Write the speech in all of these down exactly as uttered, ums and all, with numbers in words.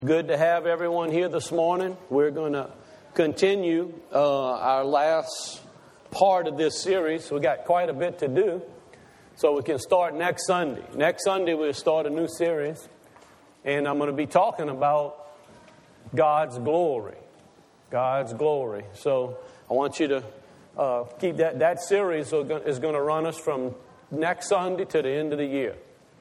Good to have everyone here this morning. We're going to continue uh, our last part of this series. We got quite a bit to do, so we can start next Sunday. Next Sunday we'll start a new series, and I'm going to be talking about God's glory. God's glory. So I want you to uh, keep that. That series is going to run us from next Sunday to the end of the year.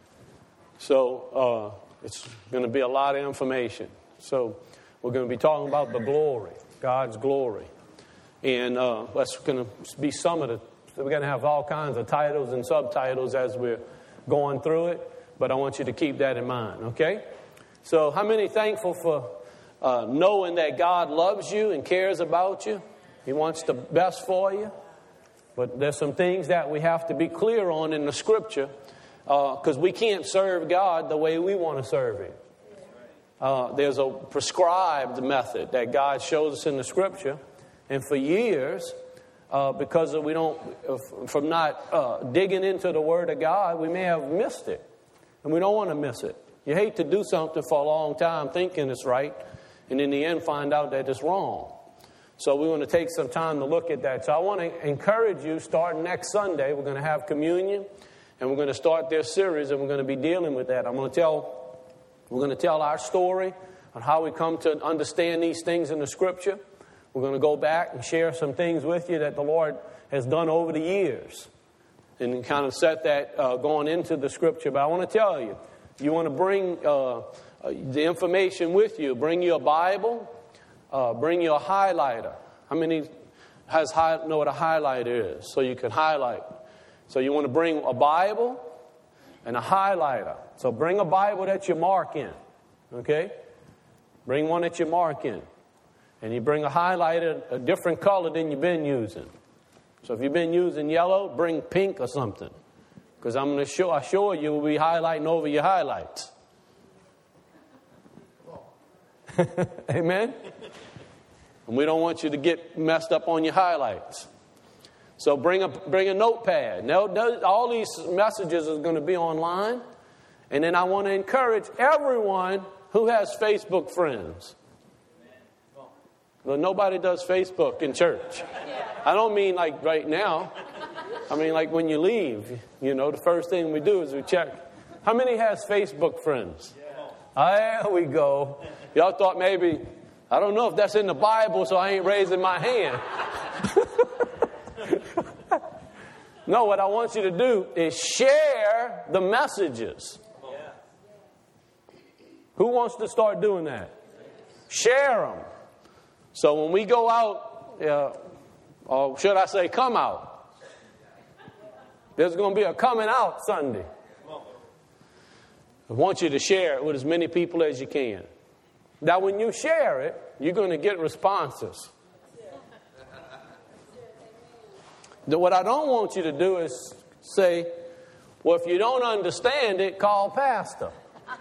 So uh, it's going to be a lot of information. So we're going to be talking about the glory, God's glory. And uh, that's going to be some of the, we're going to have all kinds of titles and subtitles as we're going through it. But I want you to keep that in mind, okay? So how many thankful for uh, knowing that God loves you and cares about you? He wants the best for you. But there's some things that we have to be clear on in the Scripture. Because uh, we can't serve God the way we want to serve Him. Uh, there's a prescribed method that God shows us in the Scripture. And for years, uh, because we don't, uh, from not uh, digging into the Word of God, we may have missed it. And we don't want to miss it. You hate to do something for a long time thinking it's right, and in the end find out that it's wrong. So we want to take some time to look at that. So I want to encourage you, starting next Sunday, we're going to have communion. And we're going to start this series, and we're going to be dealing with that. I'm going to tell, we're going to tell our story on how we come to understand these things in the Scripture. We're going to go back and share some things with you that the Lord has done over the years, and kind of set that uh, going into the Scripture. But I want to tell you, you want to bring uh, the information with you. Bring you a Bible. Uh, bring you a highlighter. How many has high, know what a highlighter is? So you can highlight. So you want to bring a Bible and a highlighter. So bring a Bible that you mark in. Okay? Bring one that you mark in. And you bring a highlighter, a different color than you've been using. So if you've been using yellow, bring pink or something. Because I'm going to show, I assure you we'll be highlighting over your highlights. Amen? And we don't want you to get messed up on your highlights. So bring a bring a notepad. Now, all these messages are going to be online. And then I want to encourage everyone who has Facebook friends. Well, nobody does Facebook in church. I don't mean like right now. I mean like when you leave. You know, the first thing we do is we check. How many has Facebook friends? There we go. Y'all thought maybe, I don't know if that's in the Bible, so I ain't raising my hand. No, what I want you to do is share the messages. Yeah. Who wants to start doing that? Share them. So when we go out, uh, or should I say come out, there's going to be a coming out Sunday. I want you to share it with as many people as you can. Now when you share it, you're going to get responses. What I don't want you to do is say, well, if you don't understand it, call Pastor.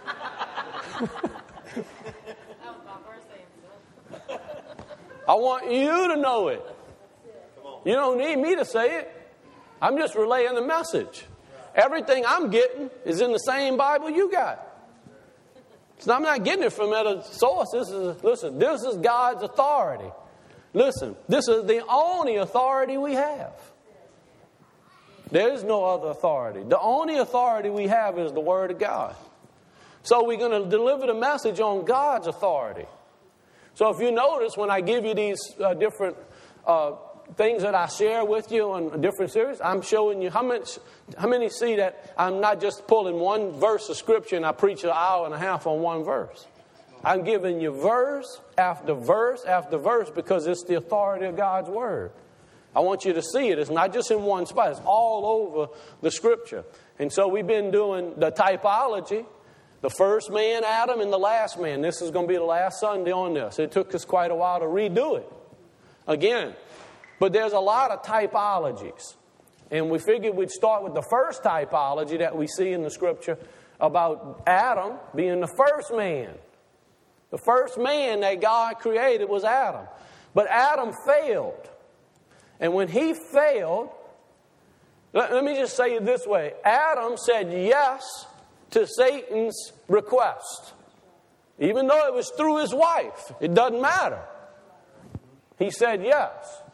I want you to know it. You don't need me to say it. I'm just relaying the message. Everything I'm getting is in the same Bible you got. So I'm not getting it from other sources. This is, listen, this is God's authority. Listen, this is the only authority we have. There is no other authority. The only authority we have is the Word of God. So we're going to deliver the message on God's authority. So if you notice, when I give you these uh, different uh, things that I share with you on a different series, I'm showing you how much. How many see that I'm not just pulling one verse of Scripture and I preach an hour and a half on one verse. I'm giving you verse after verse after verse because it's the authority of God's Word. I want you to see it. It's not just in one spot. It's all over the Scripture. And so we've been doing the typology, the first man, Adam, and the last man. This is going to be the last Sunday on this. It took us quite a while to redo it again. But there's a lot of typologies. And we figured we'd start with the first typology that we see in the Scripture about Adam being the first man. The first man that God created was Adam. But Adam failed. And when he failed, let, let me just say it this way. Adam said yes to Satan's request. Even though it was through his wife, it doesn't matter. He said yes.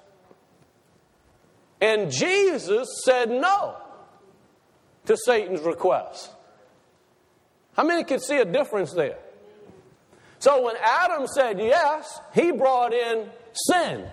And Jesus said no to Satan's request. How many can see a difference there? So when Adam said yes, he brought in sin.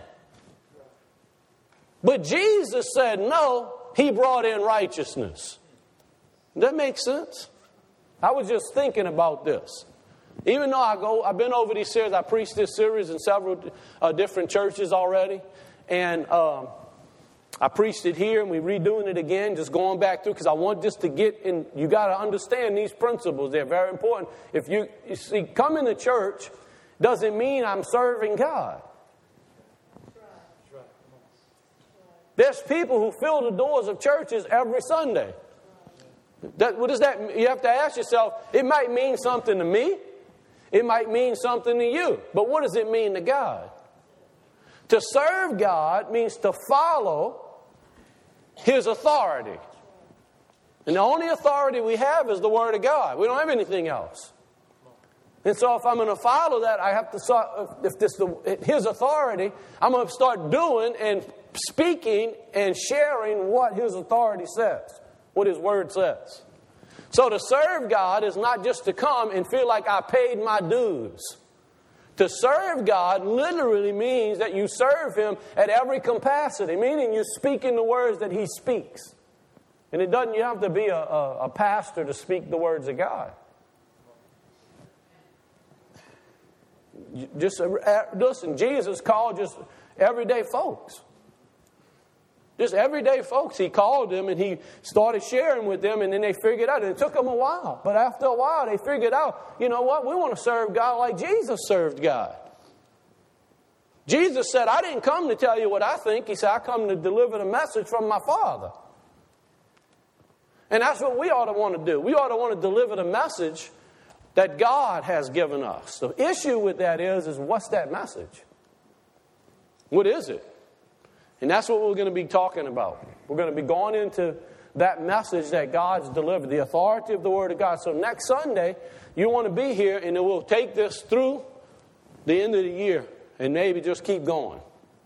But Jesus said no, he brought in righteousness. Does that make sense? I was just thinking about this. Even though I go, I've been over these series, I preached this series in several uh, different churches already. And um, I preached it here and we're redoing it again, just going back through because I want this to get in. You got to understand these principles. They're very important. If you, you see, coming to church doesn't mean I'm serving God. There's people who fill the doors of churches every Sunday. That, what does that? You have to ask yourself, it might mean something to me. It might mean something to you. But what does it mean to God? To serve God means to follow His authority. And the only authority we have is the Word of God. We don't have anything else. And so if I'm going to follow that, I have to start, if this the, His authority, I'm going to start doing and speaking and sharing what His authority says, what His Word says. So to serve God is not just to come and feel like I paid my dues. To serve God literally means that you serve Him at every capacity, meaning you're speaking the words that He speaks. And it doesn't, you have to be a, a, a pastor to speak the words of God. Just listen, Jesus called just everyday folks. Just everyday folks. He called them and He started sharing with them, and then they figured out. And it took them a while. But after a while, they figured out, you know what? We want to serve God like Jesus served God. Jesus said, I didn't come to tell you what I think. He said, I come to deliver the message from my Father. And that's what we ought to want to do. We ought to want to deliver the message that God has given us. The issue with that is, is what's that message? What is it? And that's what we're going to be talking about. We're going to be going into that message that God's delivered, the authority of the Word of God. So next Sunday, you want to be here, and then we'll take this through the end of the year and maybe just keep going.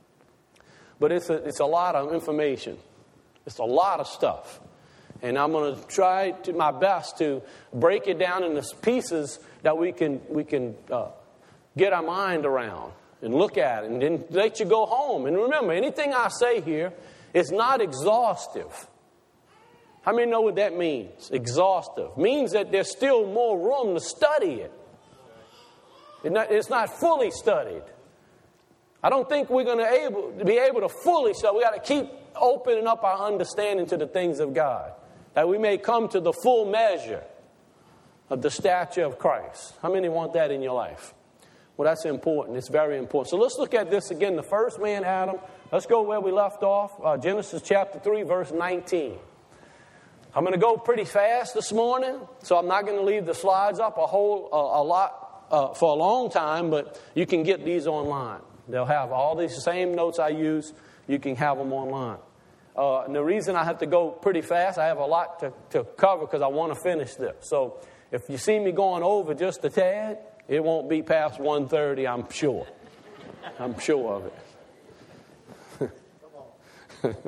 But it's a, it's a lot of information. It's a lot of stuff. And I'm going to try to my best to break it down into pieces that we can, we can uh, get our mind around. And look at it, and then let you go home. And remember, anything I say here is not exhaustive. How many know what that means? Exhaustive. Means that there's still more room to study it. It's not fully studied. I don't think we're going to able, be able to fully study. We got to keep opening up our understanding to the things of God, that we may come to the full measure of the stature of Christ. How many want that in your life? Well, that's important. It's very important. So let's look at this again. The first man, Adam. Let's go where we left off. Uh, Genesis chapter three, verse nineteen. I'm going to go pretty fast this morning, so I'm not going to leave the slides up a whole uh, a lot uh, for a long time, but you can get these online. They'll have all these same notes I use. You can have them online. Uh, and the reason I have to go pretty fast, I have a lot to, to cover because I want to finish this. So if you see me going over just a tad, it won't be past one thirty, I'm sure. I'm sure of it.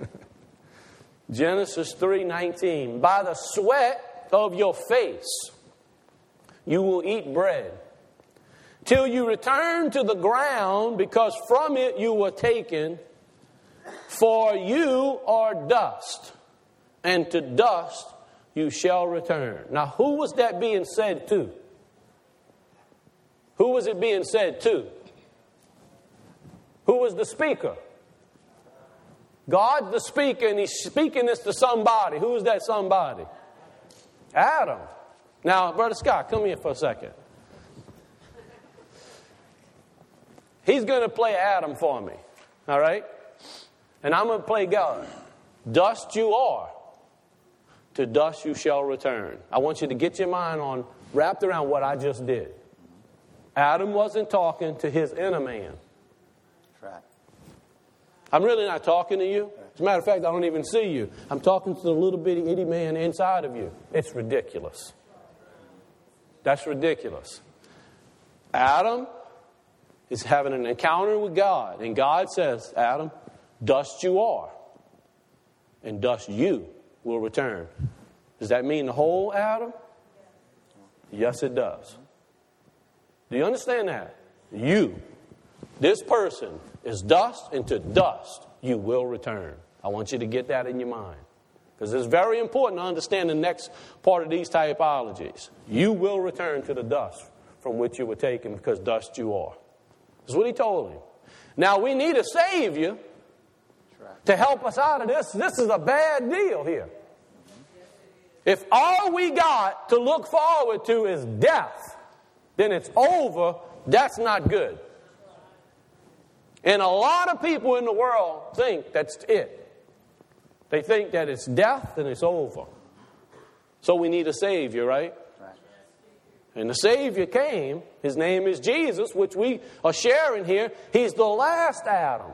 Genesis three nineteen. By the sweat of your face you will eat bread, till you return to the ground, because from it you were taken, for you are dust, and to dust you shall return. Now, who was that being said to? Who was it being said to? Who was the speaker? God the speaker, and He's speaking this to somebody. Who is that somebody? Adam. Now, Brother Scott, come here for a second. He's going to play Adam for me. All right? And I'm going to play God. Dust you are, to dust you shall return. I want you to get your mind on, wrapped around what I just did. Adam wasn't talking to his inner man. Right. I'm really not talking to you. As a matter of fact, I don't even see you. I'm talking to the little bitty itty man inside of you. It's ridiculous. That's ridiculous. Adam is having an encounter with God. And God says, Adam, dust you are. And dust you will return. Does that mean the whole Adam? Yes, it does. Do you understand that? You, this person, is dust, and to dust you will return. I want you to get that in your mind. Because it's very important to understand the next part of these typologies. You will return to the dust from which you were taken, because dust you are. That's what he told him. Now, we need a Savior to help us out of this. This is a bad deal here. If all we got to look forward to is death, then it's over. That's not good. And a lot of people in the world think that's it. They think that it's death and it's over. So we need a Savior, right? And the Savior came. His name is Jesus, which we are sharing here. He's the last Adam.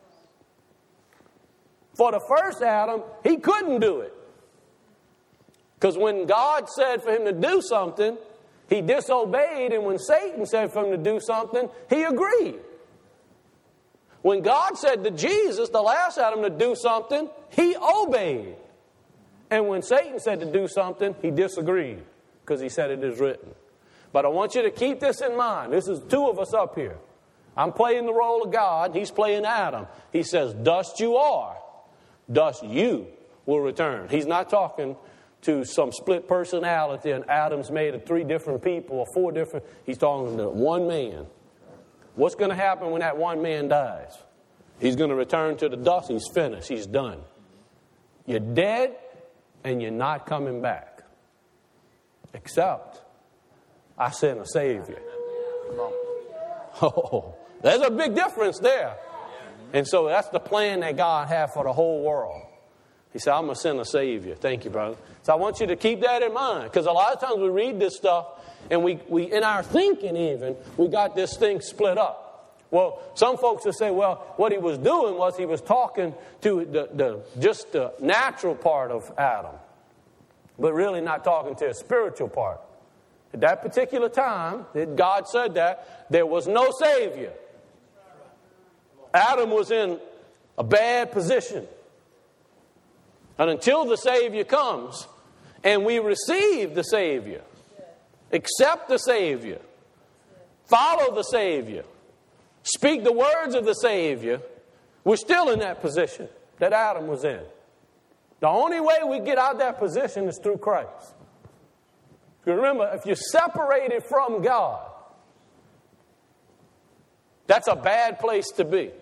For the first Adam, he couldn't do it. Because when God said for him to do something, he disobeyed. And when Satan said for him to do something, he agreed. When God said to Jesus, the last Adam, to do something, he obeyed. And when Satan said to do something, he disagreed, because he said it is written. But I want you to keep this in mind. This is two of us up here. I'm playing the role of God. He's playing Adam. He says, dust you are. Dust you will return. He's not talking to some split personality and Adam's made of three different people or four different. He's talking to one man. What's going to happen when that one man dies? He's going to return to the dust. He's finished. He's done. You're dead and you're not coming back. Except I sent a Savior. Oh, there's a big difference there. And so that's the plan that God had for the whole world. He said, I'm going to send a Savior. Thank you, brother. So I want you to keep that in mind. Because a lot of times we read this stuff and we, we, in our thinking even, we got this thing split up. Well, some folks will say, well, what he was doing was he was talking to the, the just the natural part of Adam, but really not talking to a spiritual part. At that particular time, that God said that, there was no Savior. Adam was in a bad position. And until the Savior comes, and we receive the Savior, accept the Savior, follow the Savior, speak the words of the Savior, we're still in that position that Adam was in. The only way we get out of that position is through Christ. Remember, if you're separated from God, that's a bad place to be.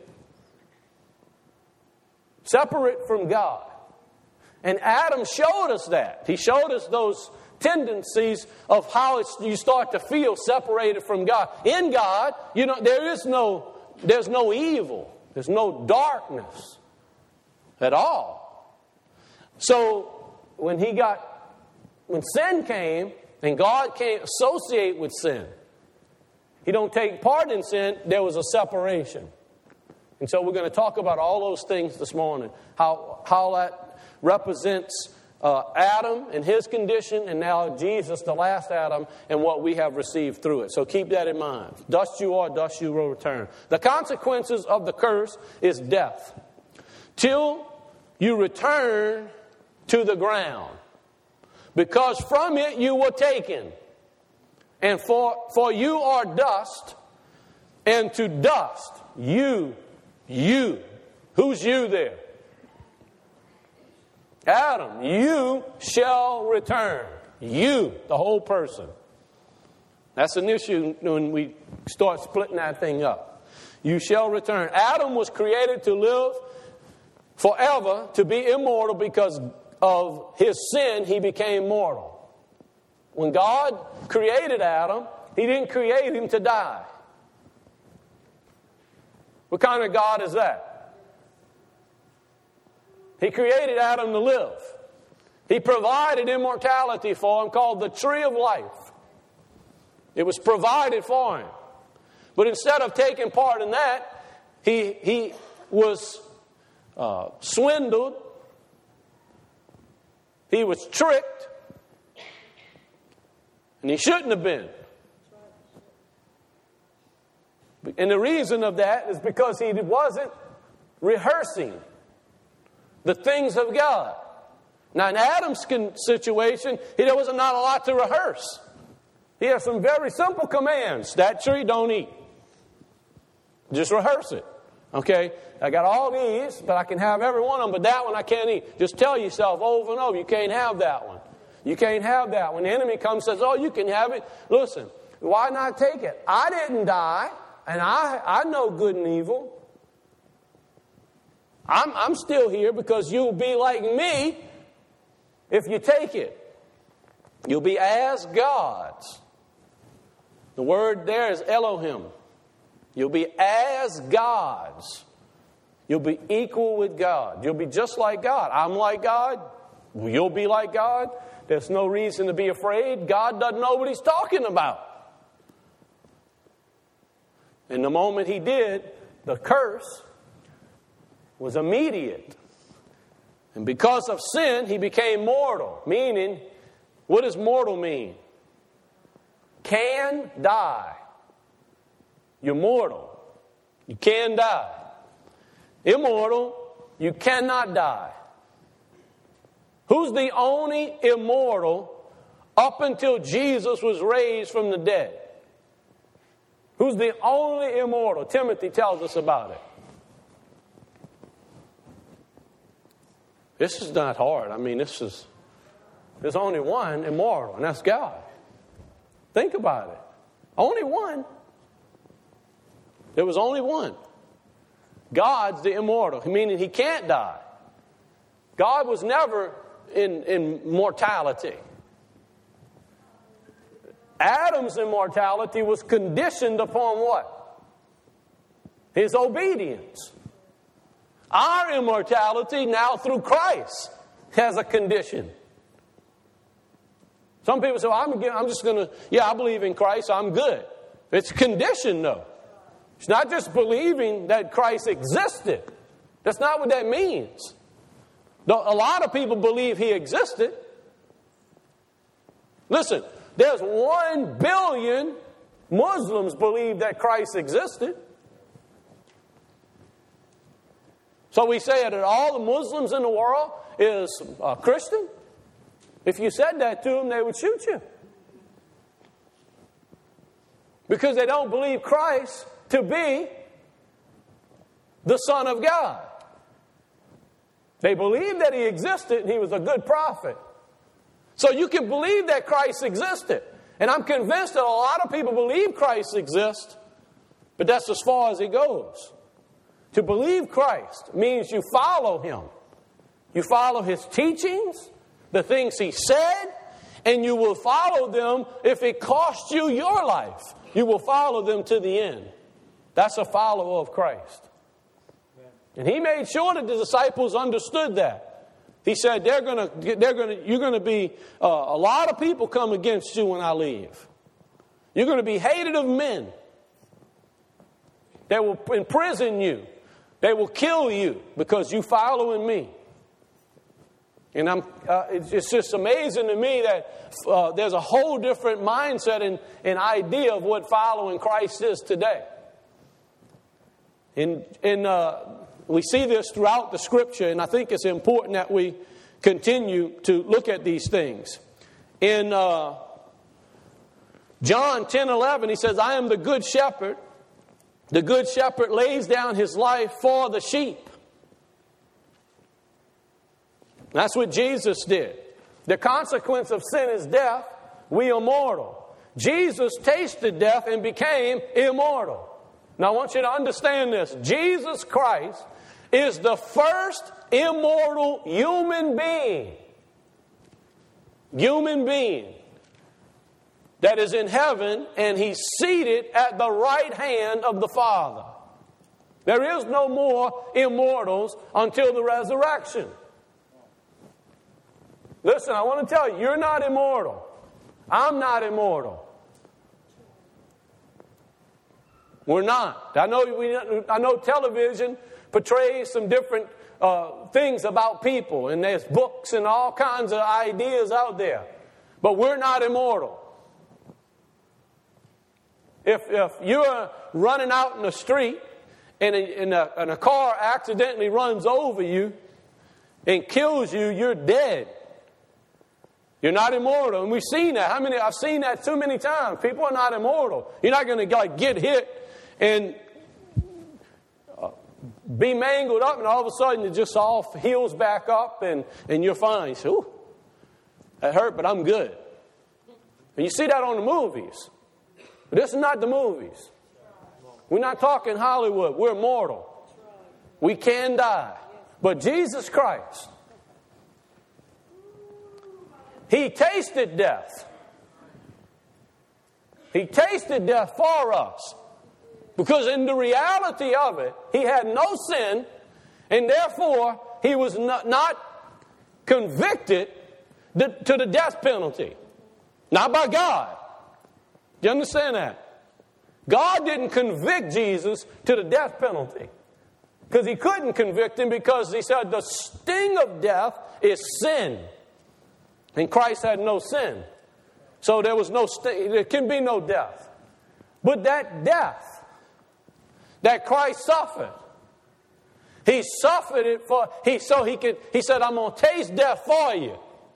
Separate from God. And Adam showed us that. He showed us those tendencies of how it's, you start to feel separated from God. In God, you know, there is no, there's no evil. There's no darkness at all. So when he got, when sin came, and God can't associate with sin, He don't take part in sin, there was a separation. And so we're going to talk about all those things this morning. How, how that represents uh, Adam and his condition, and now Jesus, the last Adam, and what we have received through it. So keep that in mind. Dust you are, dust you will return. The consequences of the curse is death. Till you return to the ground. Because from it you were taken. And for, for you are dust, and to dust you, you. Who's you there? Adam, you shall return. You, the whole person. That's an issue when we start splitting that thing up. You shall return. Adam was created to live forever, to be immortal. Because of his sin, he became mortal. When God created Adam, He didn't create him to die. What kind of God is that? He created Adam to live. He provided immortality for him, called the tree of life. It was provided for him. But instead of taking part in that, he, he was uh, swindled. He was tricked. And he shouldn't have been. And the reason of that is because he wasn't rehearsing the things of God. Now, in Adam's situation, there was not a lot to rehearse. He has some very simple commands. That tree, don't eat. Just rehearse it. Okay? I got all these, but I can have every one of them, but that one I can't eat. Just tell yourself over and over, you can't have that one. You can't have that. When the enemy comes and says, oh, you can have it. Listen, why not take it? I didn't die, and I, I know good and evil. I'm, I'm still here because you'll be like me if you take it. You'll be as gods. The word there is Elohim. You'll be as gods. You'll be equal with God. You'll be just like God. I'm like God. You'll be like God. There's no reason to be afraid. God doesn't know what he's talking about. And the moment he did, the curse was immediate. And because of sin, he became mortal. Meaning, what does mortal mean? Can die. You're mortal. You can die. Immortal, you cannot die. Who's the only immortal up until Jesus was raised from the dead? Who's the only immortal? Timothy tells us about it. This is not hard. I mean, this is, there's only one immortal, and that's God. Think about it. Only one. There was only one. God's the immortal, meaning he can't die. God was never in, in mortality. Adam's immortality was conditioned upon what? His obedience. Our immortality now through Christ has a condition. Some people say, well, I'm, I'm just going to, yeah, I believe in Christ, I'm good. It's conditioned though. It's not just believing that Christ existed. That's not what that means. A lot of people believe he existed. Listen, there's one billion Muslims believe that Christ existed. So we say that all the Muslims in the world is uh, Christian. If you said that to them, they would shoot you. Because they don't believe Christ to be the Son of God. They believe that he existed and he was a good prophet. So you can believe that Christ existed. And I'm convinced that a lot of people believe Christ exists, but that's as far as it goes. To believe Christ means you follow him. You follow his teachings, the things he said, and you will follow them if it costs you your life. You will follow them to the end. That's a follower of Christ. And he made sure that the disciples understood that. He said, "They're going to, they're going to, you're going to be uh, a lot of people come against you when I leave. You're going to be hated of men. They will imprison you. They will kill you because you following me." And I'm, uh, it's, it's just amazing to me that uh, there's a whole different mindset and, and idea of what following Christ is today. And, and uh, we see this throughout the Scripture, and I think it's important that we continue to look at these things. In uh, John ten eleven, he says, "I am the good shepherd. The good shepherd lays down his life for the sheep." That's what Jesus did. The consequence of sin is death. We are mortal. Jesus tasted death and became immortal. Now I want you to understand this. Jesus Christ is the first immortal human being. Human being that is in heaven, and he's seated at the right hand of the Father. There is no more immortals until the resurrection. Listen, I want to tell you, you're not immortal. I'm not immortal. We're not. I know we, I know television portrays some different uh, things about people, and there's books and all kinds of ideas out there. But we're not immortal. if, if you're running out in the street and a, and, a, and a car accidentally runs over you and kills you, you're dead. You're not immortal. And we've seen that. How many? I've seen that too many times. People are not immortal. You're not going to like get hit and uh, be mangled up, and all of a sudden it just all heals back up and, and you're fine. You say, ooh, that hurt, but I'm good. And you see that on the movies. But this is not the movies. We're not talking Hollywood. We're mortal. We can die. But Jesus Christ, He tasted death. He tasted death for us. Because in the reality of it, He had no sin, and therefore He was not, not convicted to the death penalty. Not by God. Do you understand that? God didn't convict Jesus to the death penalty. Because He couldn't convict Him, because He said the sting of death is sin. And Christ had no sin. So there was no sting, there can be no death. But that death that Christ suffered, He suffered it for he so he could he said, I'm gonna taste death for you.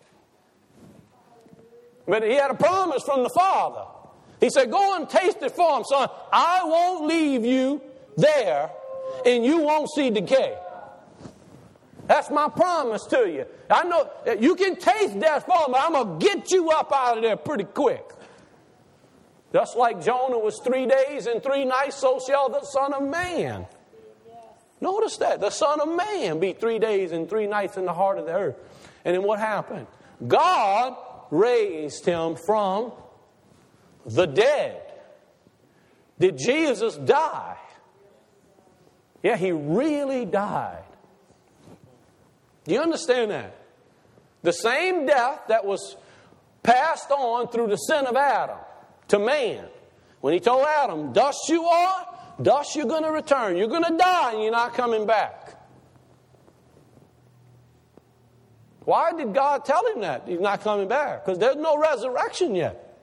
But He had a promise from the Father. He said, go and taste it for Him, son. I won't leave you there, and you won't see decay. That's my promise to you. I know you can taste death for me, but I'm going to get you up out of there pretty quick. Just like Jonah was three days and three nights, so shall the Son of Man. Notice that. The Son of Man be three days and three nights in the heart of the earth. And then what happened? God raised Him from the dead. Did Jesus die? Yeah, He really died. Do you understand that? The same death that was passed on through the sin of Adam to man. When He told Adam, dust you are, dust you're going to return. You're going to die and you're not coming back. Why did God tell him that? He's not coming back. Because there's no resurrection yet.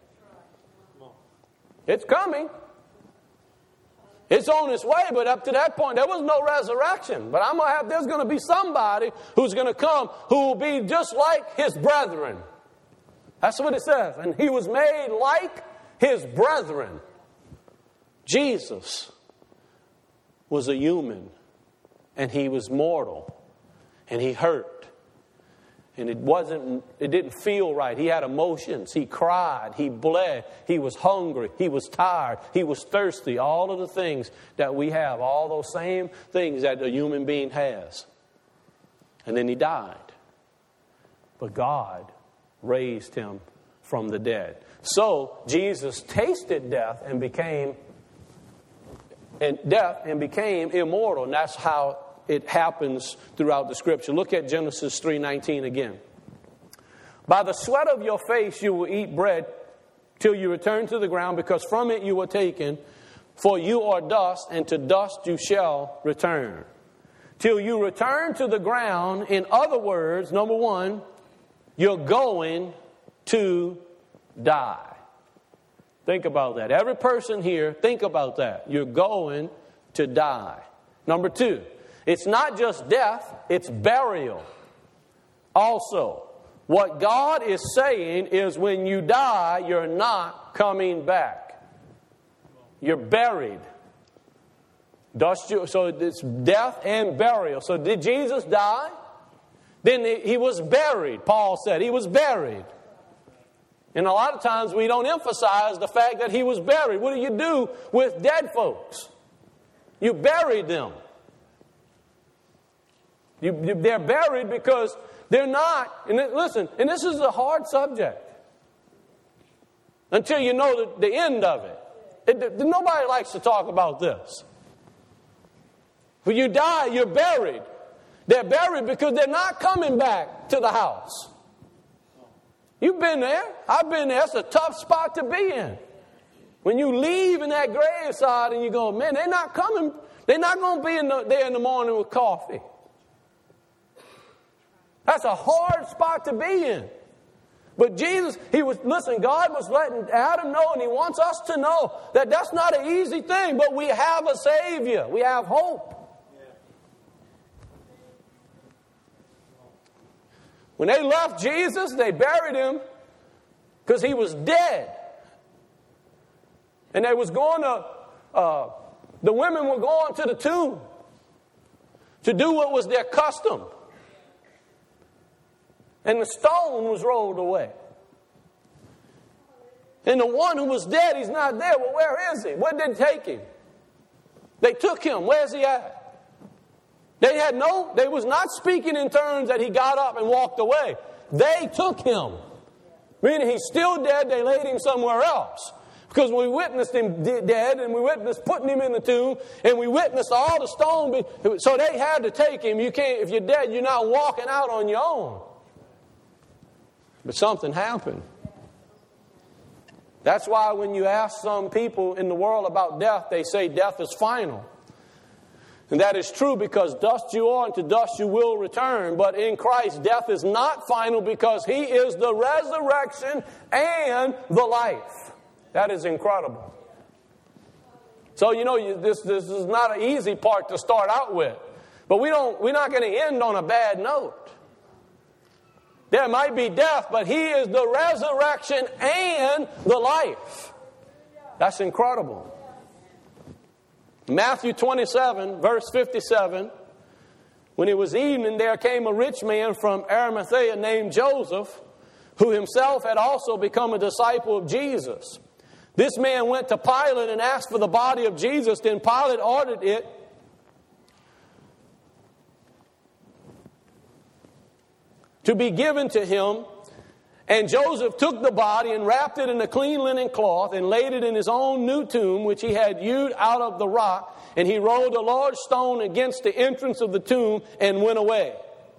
It's coming. It's on its way, but up to that point, there was no resurrection. But I'm gonna have, there's going to be somebody who's going to come who will be just like His brethren. That's what it says. And He was made like His brethren. Jesus was a human, and He was mortal, and He hurt. And it wasn't, it didn't feel right. He had emotions. He cried. He bled. He was hungry. He was tired. He was thirsty. All of the things that we have, all those same things that a human being has. And then He died. But God raised Him from the dead. So Jesus tasted death and became and death and became immortal. And that's how it happens throughout the Scripture. Look at Genesis three nineteen again. By the sweat of your face you will eat bread till you return to the ground, because from it you were taken. For you are dust, and to dust you shall return. Till you return to the ground. In other words, number one, you're going to die. Think about that. Every person here, think about that. You're going to die. Number two, it's not just death, it's burial. Also, what God is saying is when you die, you're not coming back. You're buried. Dust you, so it's death and burial. So did Jesus die? Then he was buried. Paul said he was buried. And a lot of times we don't emphasize the fact that He was buried. What do you do with dead folks? You bury them. You, you, they're buried because they're not, and it, listen, and this is a hard subject until you know the, the end of it. It, it. Nobody likes to talk about this. When you die, you're buried. They're buried because they're not coming back to the house. You've been there. I've been there. It's a tough spot to be in. When you leave in that graveside and you go, man, they're not coming. They're not going to be in the, there in the morning with coffee. That's a hard spot to be in. But Jesus, he was, listen, God was letting Adam know, and he wants us to know that that's not an easy thing, but we have a Savior. We have hope. When they left Jesus, they buried him because he was dead. And they was going to, uh, the women were going to the tomb to do what was their custom. And the stone was rolled away. And the one who was dead, he's not there. Well, where is he? Where did they take him? They took him. Where's he at? They had no, they was not speaking in terms that he got up and walked away. They took him. Meaning he's still dead, they laid him somewhere else. Because we witnessed him dead, and we witnessed putting him in the tomb, and we witnessed all the stone. Be, so they had to take him. You can't, if you're dead, you're not walking out on your own. But something happened. That's why when you ask some people in the world about death, they say death is final. And that is true, because dust you are and to dust you will return. But in Christ, death is not final, because he is the resurrection and the life. That is incredible. So, you know, you, this, this is not an easy part to start out with. But we don't, we're not going to end on a bad note. There might be death, but he is the resurrection and the life. That's incredible. Matthew twenty-seven, verse fifty-seven. When it was evening, there came a rich man from Arimathea named Joseph, who himself had also become a disciple of Jesus. This man went to Pilate and asked for the body of Jesus. Then Pilate ordered it to be given to him. And Joseph took the body and wrapped it in a clean linen cloth and laid it in his own new tomb, which he had hewed out of the rock. And he rolled a large stone against the entrance of the tomb and went away.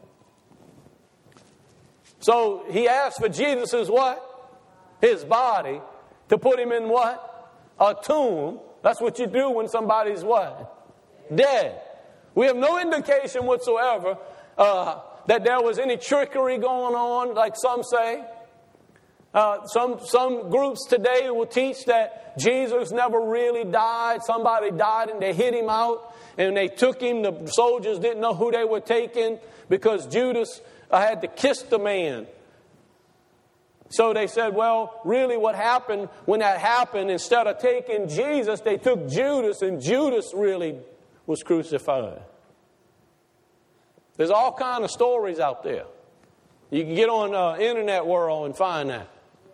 So he asked for Jesus' what? His body. To put him in what? A tomb. That's what you do when somebody's what? Dead. We have no indication whatsoever uh, that there was any trickery going on, like some say. Uh, some some groups today will teach that Jesus never really died. Somebody died and they hit him out and they took him. The soldiers didn't know who they were taking because Judas uh, had to kiss the man. So they said, well, really what happened when that happened, instead of taking Jesus, they took Judas, and Judas really was crucified. There's all kinds of stories out there. You can get on the uh, internet world and find that.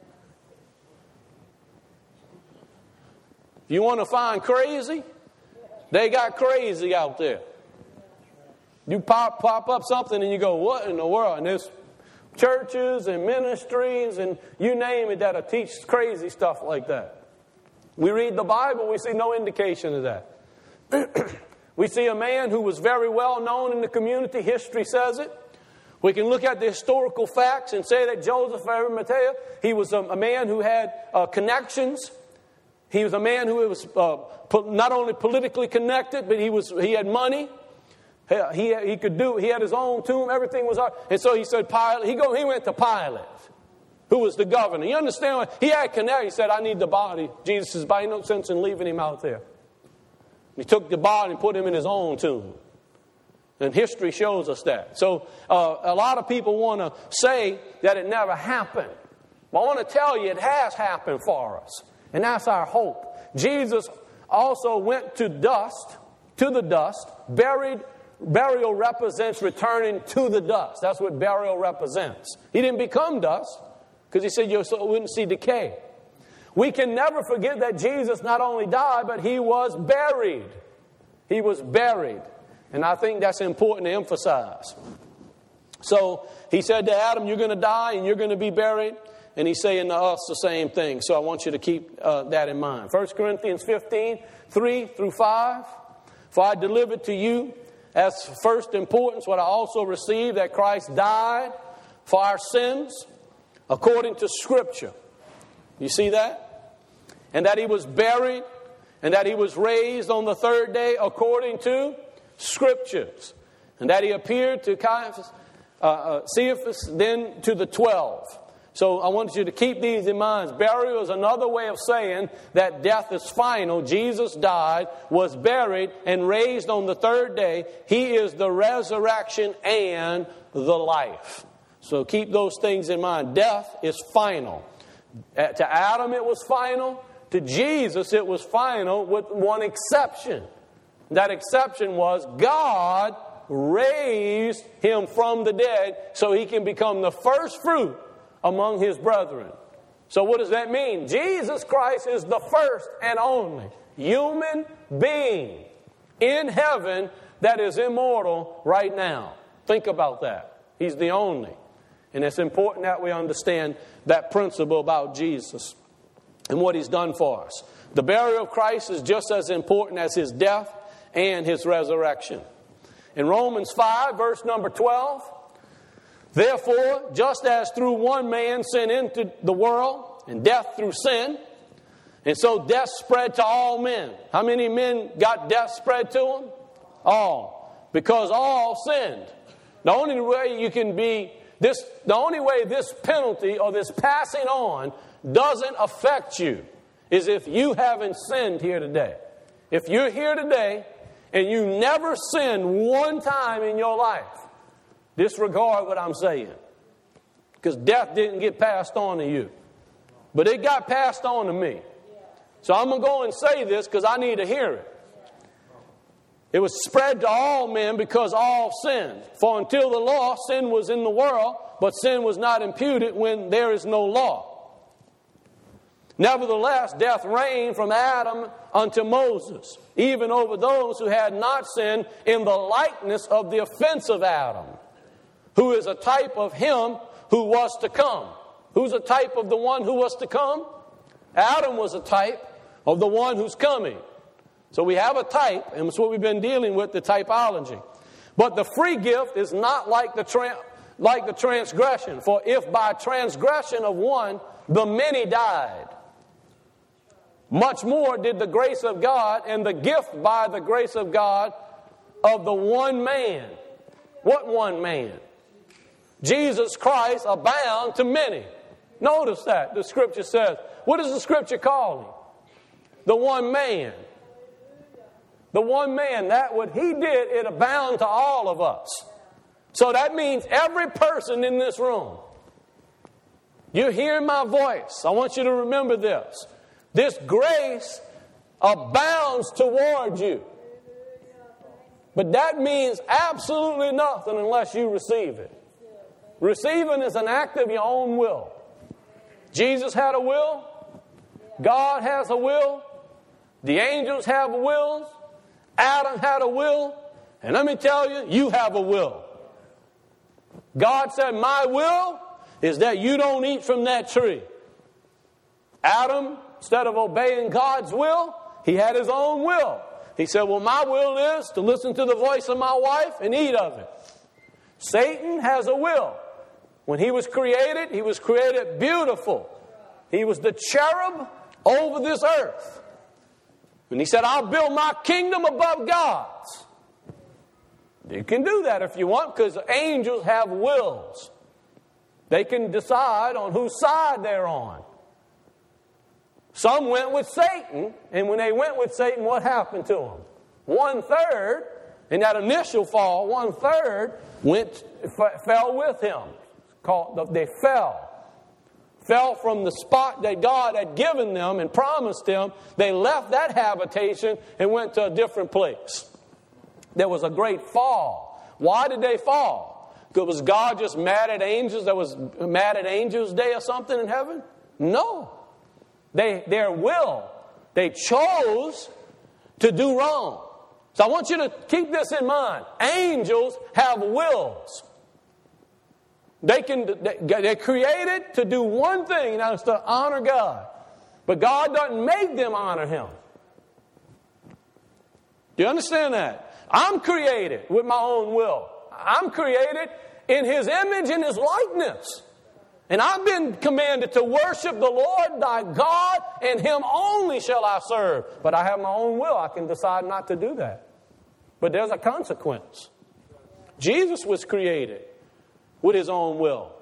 If you want to find crazy, they got crazy out there. You pop, pop up something and you go, what in the world? And there's churches and ministries and you name it that'll teach crazy stuff like that. We read the Bible, we see no indication of that. We see a man who was very well known in the community. History says it. We can look at the historical facts and say that Joseph of Arimathea, he was a, a man who had uh, connections. He was a man who was uh, po- not only politically connected, but he was he had money. He, he could do. He had his own tomb. Everything was. And so he said, Pilate. He go. He went to Pilate, who was the governor. You understand? What? He had connect. He said, "I need the body." Jesus says, "By no sense in leaving him out there." He took the body and put him in his own tomb. And history shows us that. So uh, a lot of people want to say that it never happened. But I want to tell you, it has happened for us, and that's our hope. Jesus also went to dust, to the dust, buried. Burial represents returning to the dust. That's what burial represents. He didn't become dust because he said you wouldn't see decay. We can never forget that Jesus not only died, but he was buried. He was buried. And I think that's important to emphasize. So he said to Adam, you're going to die and you're going to be buried. And he's saying to us the same thing. So I want you to keep uh, that in mind. First Corinthians fifteen, three through five. For I delivered to you as first importance what I also received, that Christ died for our sins according to Scripture. You see that? And that he was buried and that he was raised on the third day according to Scriptures. And that he appeared to Caiaphas, uh, uh, Cephas, then to the twelve. So I want you to keep these in mind. Burial is another way of saying that death is final. Jesus died, was buried, and raised on the third day. He is the resurrection and the life. So keep those things in mind. Death is final. To Adam it was final. To Jesus it was final, with one exception. That exception was God raised him from the dead so he can become the first fruit among his brethren. So what does that mean? Jesus Christ is the first and only human being in heaven that is immortal right now. Think about that. He's the only. And it's important that we understand that principle about Jesus and what he's done for us. The burial of Christ is just as important as his death and his resurrection. In Romans five, verse number twelve, therefore, just as through one man sin entered the world, and death through sin, and so death spread to all men. How many men got death spread to them? All. Because all sinned. The only way you can be this, the only way this penalty or this passing on doesn't affect you is if you haven't sinned here today. If you're here today and you never sinned one time in your life, disregard what I'm saying. Because death didn't get passed on to you. But it got passed on to me. So I'm going to go and say this because I need to hear it. It was spread to all men because all sinned. For until the law, sin was in the world, but sin was not imputed when there is no law. Nevertheless, death reigned from Adam unto Moses, even over those who had not sinned, in the likeness of the offense of Adam, who is a type of him who was to come. Who's a type of the one who was to come? Adam was a type of the one who's coming. So we have a type, and it's what we've been dealing with, the typology. But the free gift is not like the tra- like the transgression. For if by transgression of one the many died, much more did the grace of God and the gift by the grace of God of the one man. What one man? Jesus Christ abound to many. Notice that the scripture says. What does the scripture call him? The one man. The one man, that what he did, it abound to all of us. So that means every person in this room. You're hearing my voice. I want you to remember this. This grace abounds toward you. But that means absolutely nothing unless you receive it. Receiving is an act of your own will. Jesus had a will. God has a will. The angels have wills. Adam had a will. And let me tell you, you have a will. God said, my will is that you don't eat from that tree. Adam, instead of obeying God's will, he had his own will. He said, well, my will is to listen to the voice of my wife and eat of it. Satan has a will. When he was created, he was created beautiful. He was the cherub over this earth. And he said, I'll build my kingdom above God's. You can do that if you want, because angels have wills. They can decide on whose side they're on. Some went with Satan, and when they went with Satan, what happened to them? One third, in that initial fall, one third went f- fell with him. Called, they fell. Fell from the spot that God had given them and promised them. They left that habitation and went to a different place. There was a great fall. Why did they fall? Because was God just mad at angels? There was mad at angels day or something in heaven? No. They, their will, they chose to do wrong. So I want you to keep this in mind. Angels have wills. They can, they're created to do one thing, and that's to honor God. But God doesn't make them honor Him. Do you understand that? I'm created with my own will. I'm created in His image and His likeness. And I've been commanded to worship the Lord thy God, and Him only shall I serve. But I have my own will. I can decide not to do that. But there's a consequence. Jesus was created with His own will.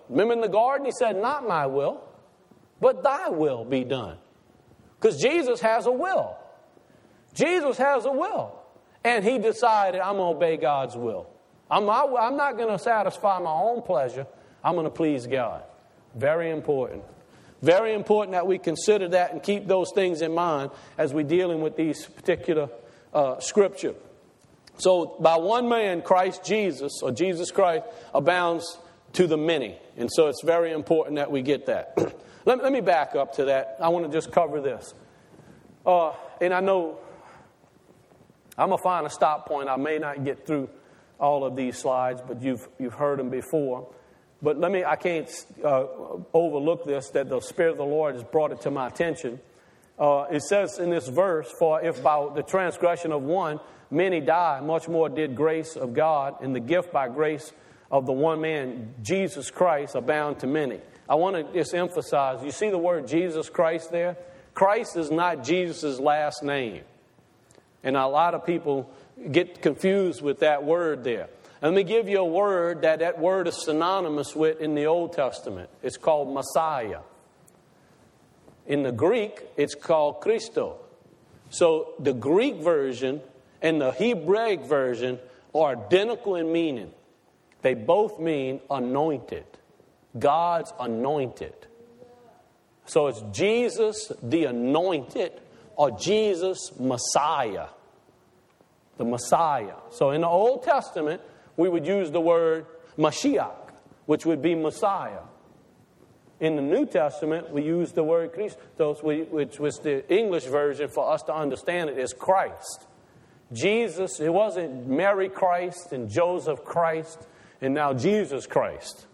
Remember in the garden, he said, not my will, but thy will be done. Because Jesus has a will. Jesus has a will. And he decided, I'm going to obey God's will. I'm, I'm not going to satisfy my own pleasure. I'm going to please God. Very important. Very important that we consider that and keep those things in mind as we're dealing with these particular uh, scripture. So by one man, Christ Jesus, or Jesus Christ, abounds to the many. And so it's very important that we get that. let, let me back up to that. I want to just cover this. Uh, and I know I'm going to find a stop point. I may not get through all of these slides, but you've you've heard them before. But let me, I can't uh, overlook this, that the Spirit of the Lord has brought it to my attention. Uh, it says in this verse, for if by the transgression of one many die, much more did grace of God and the gift by grace of the one man, Jesus Christ, abound to many. I want to just emphasize, you see the word Jesus Christ there? Christ is not Jesus' last name. And a lot of people get confused with that word there. And let me give you a word that that word is synonymous with in the Old Testament. It's called Messiah. In the Greek, it's called Christo. So the Greek version and the Hebraic version are identical in meaning. They both mean anointed. God's anointed. So it's Jesus the anointed or Jesus Messiah. The Messiah. So in the Old Testament, we would use the word Mashiach, which would be Messiah. In the New Testament, we use the word Christos, which was the English version for us to understand it, is Christ. Jesus, it wasn't Mary Christ and Joseph Christ and now Jesus Christ.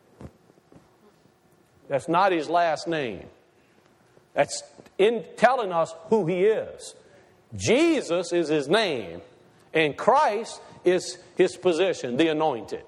That's not his last name. That's in telling us who he is. Jesus is his name, and Christ is his position, the anointed.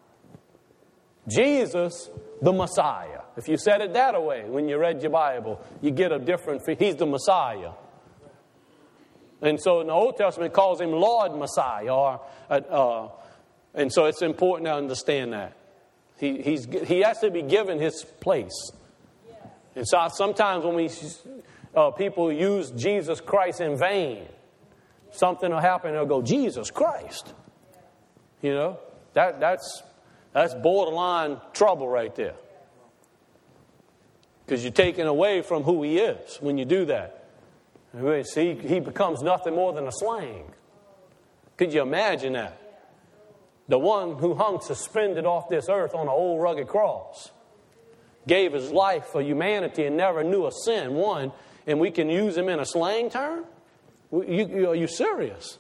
Jesus, the Messiah. If you said it that way when you read your Bible, you get a different, he's the Messiah. And so in the Old Testament, it calls him Lord Messiah. Or, uh, uh, and so it's important to understand that. He, he's, he has to be given his place. And so sometimes when we uh, people use Jesus Christ in vain, something will happen and they'll go, Jesus Christ. You know, that that's that's borderline trouble right there. Because you're taking away from who he is when you do that. See, he becomes nothing more than a slang. Could you imagine that? The one who hung suspended off this earth on an old rugged cross gave his life for humanity and never knew a sin, one, and we can use him in a slang term? You, you, are you serious?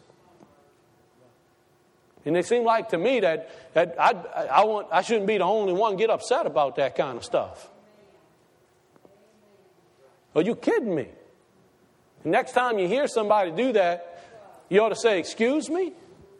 And it seemed like to me that, that I, I, want, I shouldn't be the only one get upset about that kind of stuff. Are you kidding me? The next time you hear somebody do that, you ought to say, excuse me?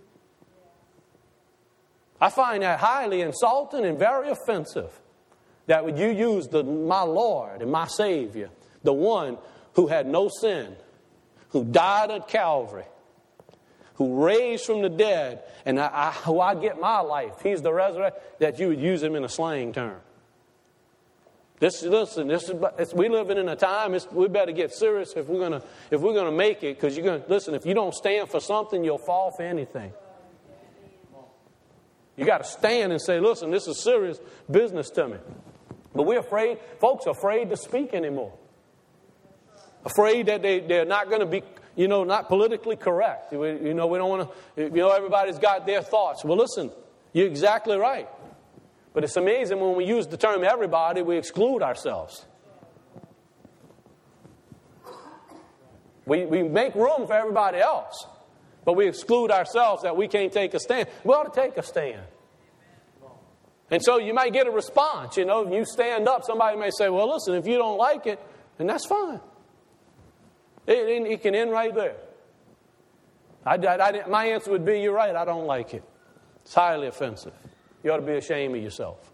I find that highly insulting and very offensive. That would you use the my Lord and my Savior, the one who had no sin, who died at Calvary, who raised from the dead, and I, I, who I get my life. He's the resurrection. That you would use him in a slang term. This, listen, this is it's, we living in a time. It's, we better get serious if we're gonna if we're gonna make it. Because you're gonna listen. If you don't stand for something, you'll fall for anything. You got to stand and say, "Listen, this is serious business to me." But we're afraid. Folks are afraid to speak anymore. Afraid that they they're not going to be, you know, not politically correct. We, you know, we don't want to. You know, everybody's got their thoughts. Well, listen, you're exactly right. But it's amazing when we use the term everybody, we exclude ourselves. We, we make room for everybody else, but we exclude ourselves that we can't take a stand. We ought to take a stand. And so you might get a response. You know, you stand up, somebody may say, well, listen, if you don't like it, then that's fine. It, it, it can end right there. I, I, I, my answer would be, you're right, I don't like it. It's highly offensive. You ought to be ashamed of yourself.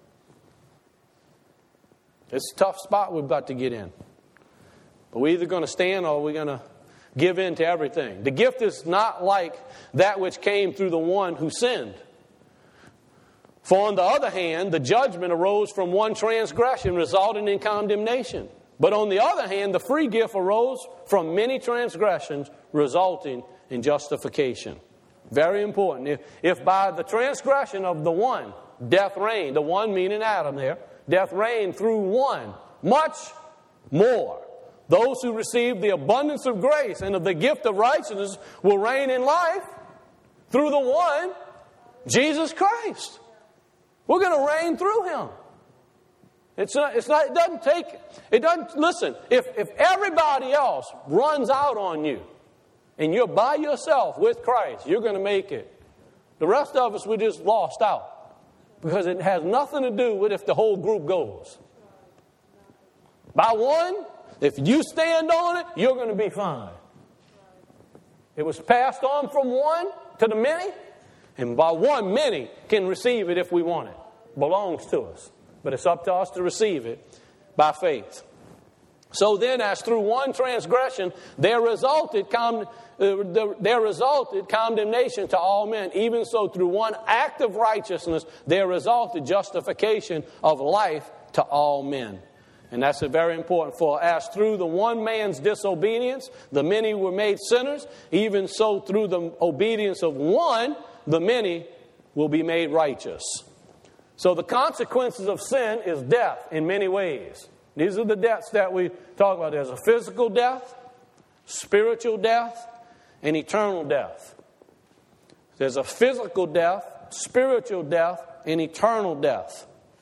It's a tough spot we're about to get in. But we're either going to stand or we're going to give in to everything. The gift is not like that which came through the one who sinned. For on the other hand, the judgment arose from one transgression, resulting in condemnation. But on the other hand, the free gift arose from many transgressions, resulting in justification. Very important. If, if by the transgression of the one, death reigned, the one meaning Adam there, death reigned through one, much more those who receive the abundance of grace and of the gift of righteousness will reign in life through the one, Jesus Christ. We're going to reign through Him. It's not, it's not, it doesn't take, it doesn't, listen, if, if everybody else runs out on you and you're by yourself with Christ, you're going to make it. The rest of us, we just lost out because it has nothing to do with if the whole group goes. By one, if you stand on it, you're going to be fine. It was passed on from one to the many, and by one, many can receive it if we want it. It belongs to us. But it's up to us to receive it by faith. So then, as through one transgression, there resulted con- uh, there resulted condemnation to all men. Even so, through one act of righteousness, there resulted justification of life to all men. And that's a very important. For as through the one man's disobedience, the many were made sinners, even so through the obedience of one, the many will be made righteous. So the consequences of sin is death in many ways. These are the deaths that we talk about. There's a physical death, spiritual death, and eternal death. There's a physical death, spiritual death, and eternal death.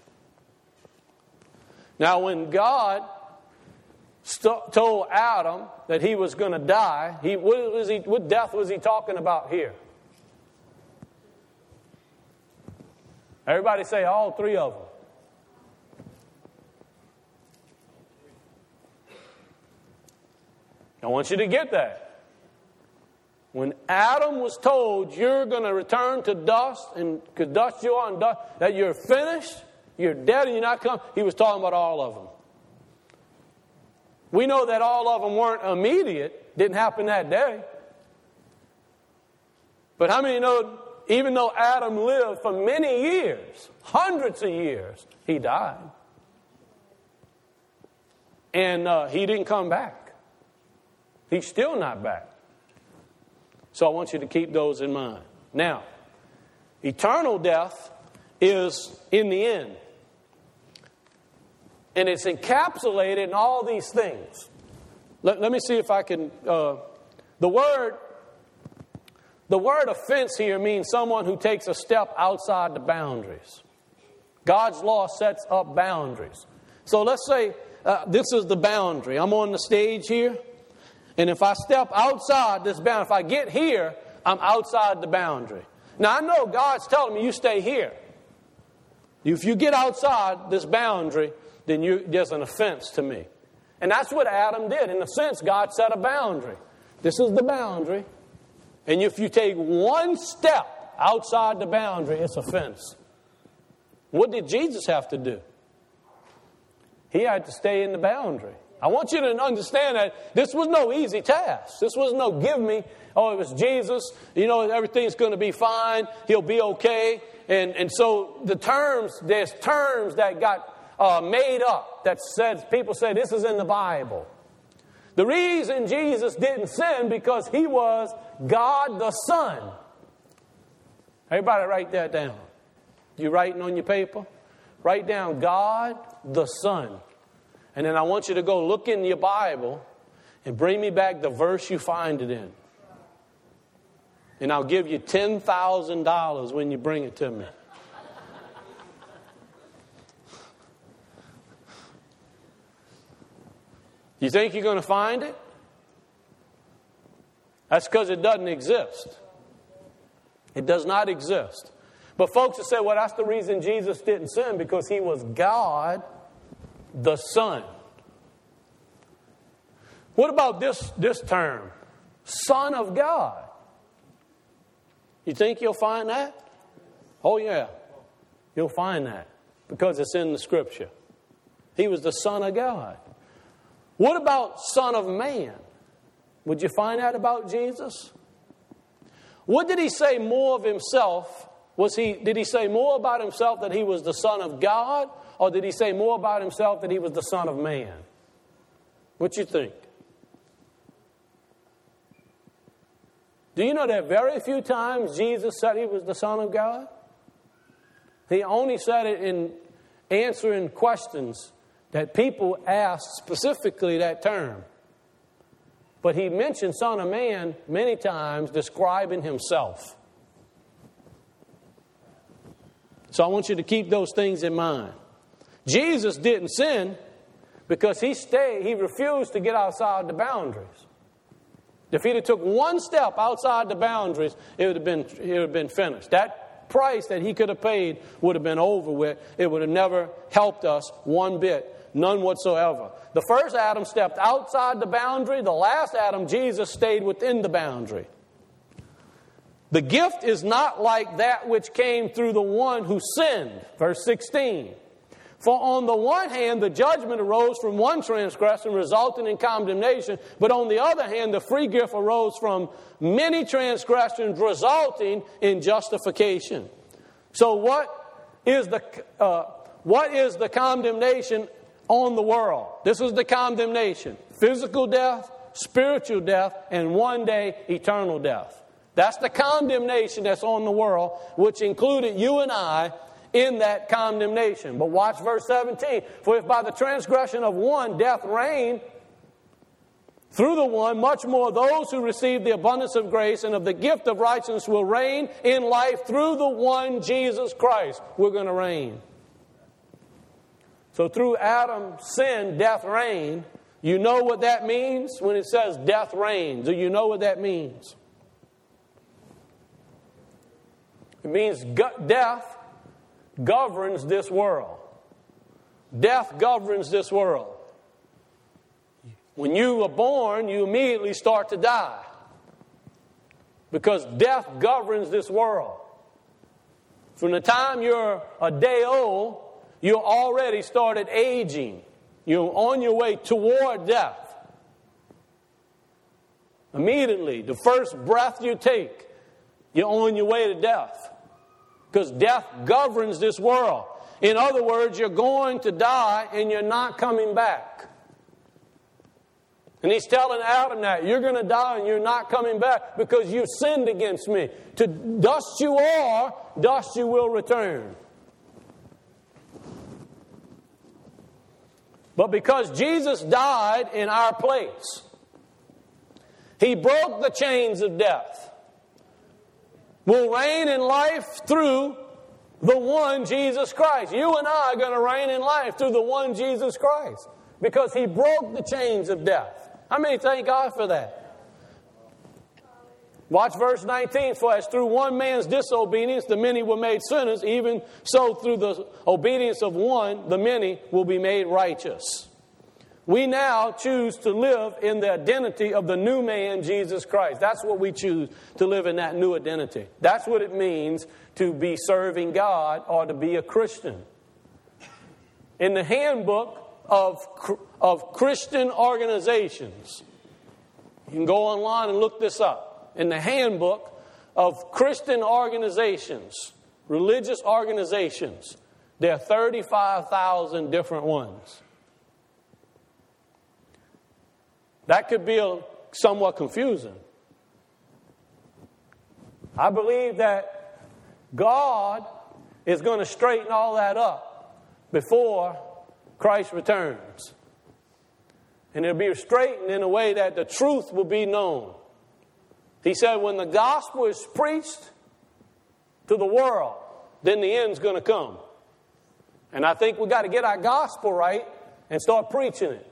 Now, when God st- told Adam that he was going to die, he, what, was he, what death was he talking about here? Everybody say all three of them. I want you to get that. When Adam was told you're going to return to dust, and because dust you are and dust, that you're finished, you're dead and you're not coming, he was talking about all of them. We know that all of them weren't immediate, didn't happen that day. But how many know, even though Adam lived for many years, hundreds of years, he died. And uh, he didn't come back. He's still not back. So I want you to keep those in mind. Now, eternal death is in the end. And it's encapsulated in all these things. Let, let me see if I can... Uh, the word... The word offense here means someone who takes a step outside the boundaries. God's law sets up boundaries. So let's say uh, this is the boundary. I'm on the stage here. And if I step outside this boundary, if I get here, I'm outside the boundary. Now I know God's telling me you stay here. If you get outside this boundary, then you, there's an offense to me. And that's what Adam did. In a sense, God set a boundary. This is the boundary. And if you take one step outside the boundary, it's offense. What did Jesus have to do? He had to stay in the boundary. I want you to understand that this was no easy task. This was no give me, oh, it was Jesus. You know, everything's going to be fine. He'll be okay. And, and so the terms, there's terms that got uh, made up that said, people say this is in the Bible. The reason Jesus didn't sin because he was God the Son. Everybody write that down. You writing on your paper? Write down God the Son. And then I want you to go look in your Bible and bring me back the verse you find it in. And I'll give you ten thousand dollars when you bring it to me. You think you're going to find it? That's because it doesn't exist. It does not exist. But folks have said, well, that's the reason Jesus didn't sin, because he was God the Son. What about this, this term? Son of God. You think you'll find that? Oh, yeah. You'll find that because it's in the Scripture. He was the Son of God. What about Son of Man? Would you find that about Jesus? What did he say more of himself Was he, did he say more about himself that he was the Son of God, or did he say more about himself that he was the Son of Man? What you think? Do you know that very few times Jesus said he was the Son of God? He only said it in answering questions that people asked specifically that term. But he mentioned Son of Man many times describing himself. So I want you to keep those things in mind. Jesus didn't sin because he stayed, he refused to get outside the boundaries. If he'd have took one step outside the boundaries, it would have been, it would have been finished. That price that he could have paid would have been over with. It would have never helped us one bit, none whatsoever. The first Adam stepped outside the boundary. The last Adam, Jesus, stayed within the boundary. The gift is not like that which came through the one who sinned. Verse sixteen. For on the one hand, the judgment arose from one transgression, resulting in condemnation. But on the other hand, the free gift arose from many transgressions, resulting in justification. So what is the, uh, what is the condemnation on the world? This is the condemnation. Physical death, spiritual death, and one day, eternal death. That's the condemnation that's on the world, which included you and I in that condemnation. But watch verse seventeen. For if by the transgression of one death reigned through the one, much more those who receive the abundance of grace and of the gift of righteousness will reign in life through the one Jesus Christ. We're going to reign. So through Adam's sin, death reigned. You know what that means when it says death reigns? Do you know what that means? It means death governs this world. Death governs this world. When you are born, you immediately start to die. Because death governs this world. From the time you're a day old, you already started aging. You're on your way toward death. Immediately, the first breath you take, you're on your way to death. Because death governs this world. In other words, you're going to die and you're not coming back. And he's telling Adam that you're going to die and you're not coming back because you sinned against me. To dust you are, dust you will return. But because Jesus died in our place, he broke the chains of death. We'll reign in life through the one Jesus Christ. You and I are going to reign in life through the one Jesus Christ. Because he broke the chains of death. How many thank God for that? Watch verse nineteen. For as through one man's disobedience the many were made sinners, even so through the obedience of one the many will be made righteous. We now choose to live in the identity of the new man, Jesus Christ. That's what we choose, to live in that new identity. That's what it means to be serving God or to be a Christian. In the handbook of, of Christian organizations, you can go online and look this up. In the handbook of Christian organizations, religious organizations, there are thirty-five thousand different ones. That could be a, somewhat confusing. I believe that God is going to straighten all that up before Christ returns. And it'll be straightened in a way that the truth will be known. He said when the gospel is preached to the world, then the end's going to come. And I think we've got to get our gospel right and start preaching it.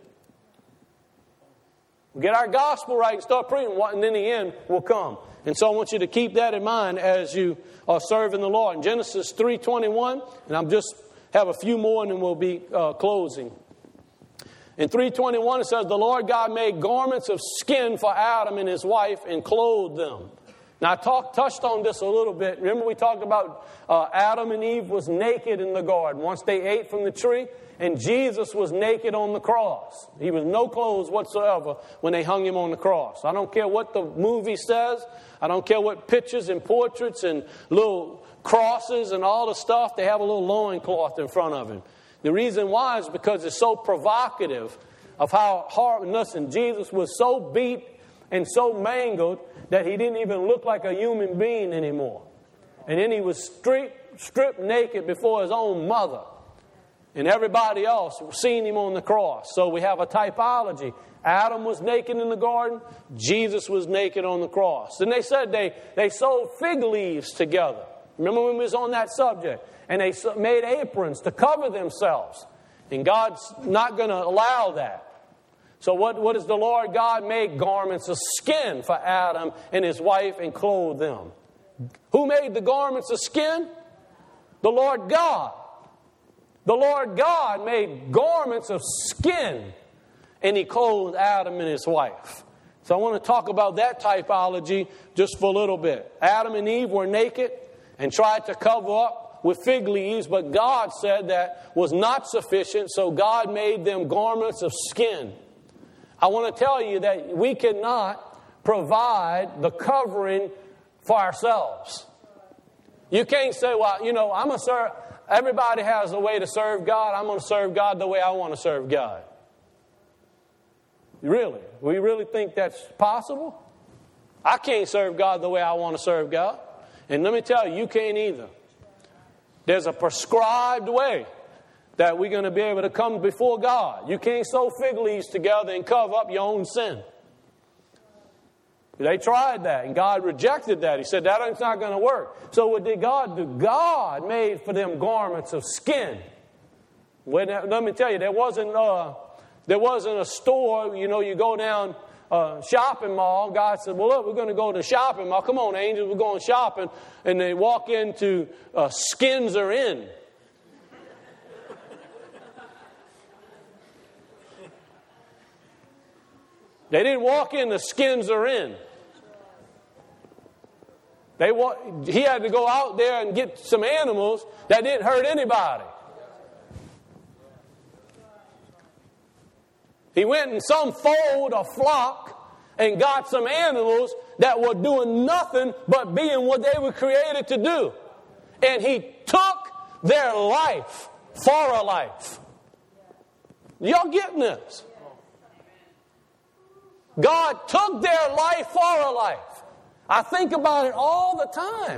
We get our gospel right and start preaching, and then the end will come. And so I want you to keep that in mind as you are serving the Lord. In Genesis three twenty-one, and I'm just have a few more and then we'll be uh, closing. In three twenty-one it says, the Lord God made garments of skin for Adam and his wife and clothed them. Now, I talked, touched on this a little bit. Remember we talked about uh, Adam and Eve was naked in the garden once they ate from the tree, and Jesus was naked on the cross. He was no clothes whatsoever when they hung him on the cross. I don't care what the movie says. I don't care what pictures and portraits and little crosses and all the stuff. They have a little loincloth in front of him. The reason why is because it's so provocative of how hard, listen, Jesus was so beat and so mangled that he didn't even look like a human being anymore. And then he was stripped, stripped naked before his own mother. And everybody else seen him on the cross. So we have a typology. Adam was naked in the garden. Jesus was naked on the cross. And they said they, they sewed fig leaves together. Remember when we was on that subject? And they made aprons to cover themselves. And God's not going to allow that. So what, what does the Lord God make? Garments of skin for Adam and his wife and clothe them. Who made the garments of skin? The Lord God. The Lord God made garments of skin and he clothed Adam and his wife. So I want to talk about that typology just for a little bit. Adam and Eve were naked and tried to cover up with fig leaves, but God said that was not sufficient, so God made them garments of skin. I want to tell you that we cannot provide the covering for ourselves. You can't say, well, you know, I'm going to serve. Everybody has a way to serve God. I'm going to serve God the way I want to serve God. Really? We really think that's possible? I can't serve God the way I want to serve God. And let me tell you, you can't either. There's a prescribed way that we're going to be able to come before God. You can't sew fig leaves together and cover up your own sin. They tried that, and God rejected that. He said, that's not going to work. So what did God do? God made for them garments of skin. When, let me tell you, there wasn't, uh, there wasn't a store, you know, you go down a shopping mall. God said, well, look, we're going to go to the shopping mall. Come on, angels, we're going shopping. And they walk into uh, Skins Are In. They didn't walk in, the Skins Are In. They wa- he had to go out there and get some animals that didn't hurt anybody. He went in some fold or flock and got some animals that were doing nothing but being what they were created to do. And he took their life for a life. Y'all getting this? God took their life for a life. I think about it all the time.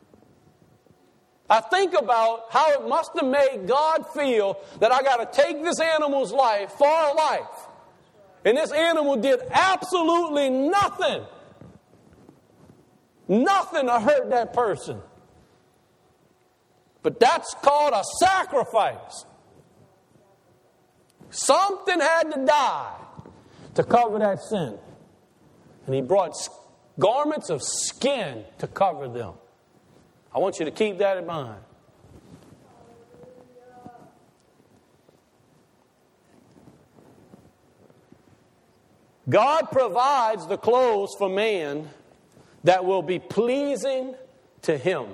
I think about how it must have made God feel that I got to take this animal's life for a life. And this animal did absolutely nothing. Nothing to hurt that person. But that's called a sacrifice. Something had to die to cover that sin. And he brought garments of skin to cover them. I want you to keep that in mind. God provides the clothes for man that will be pleasing to him.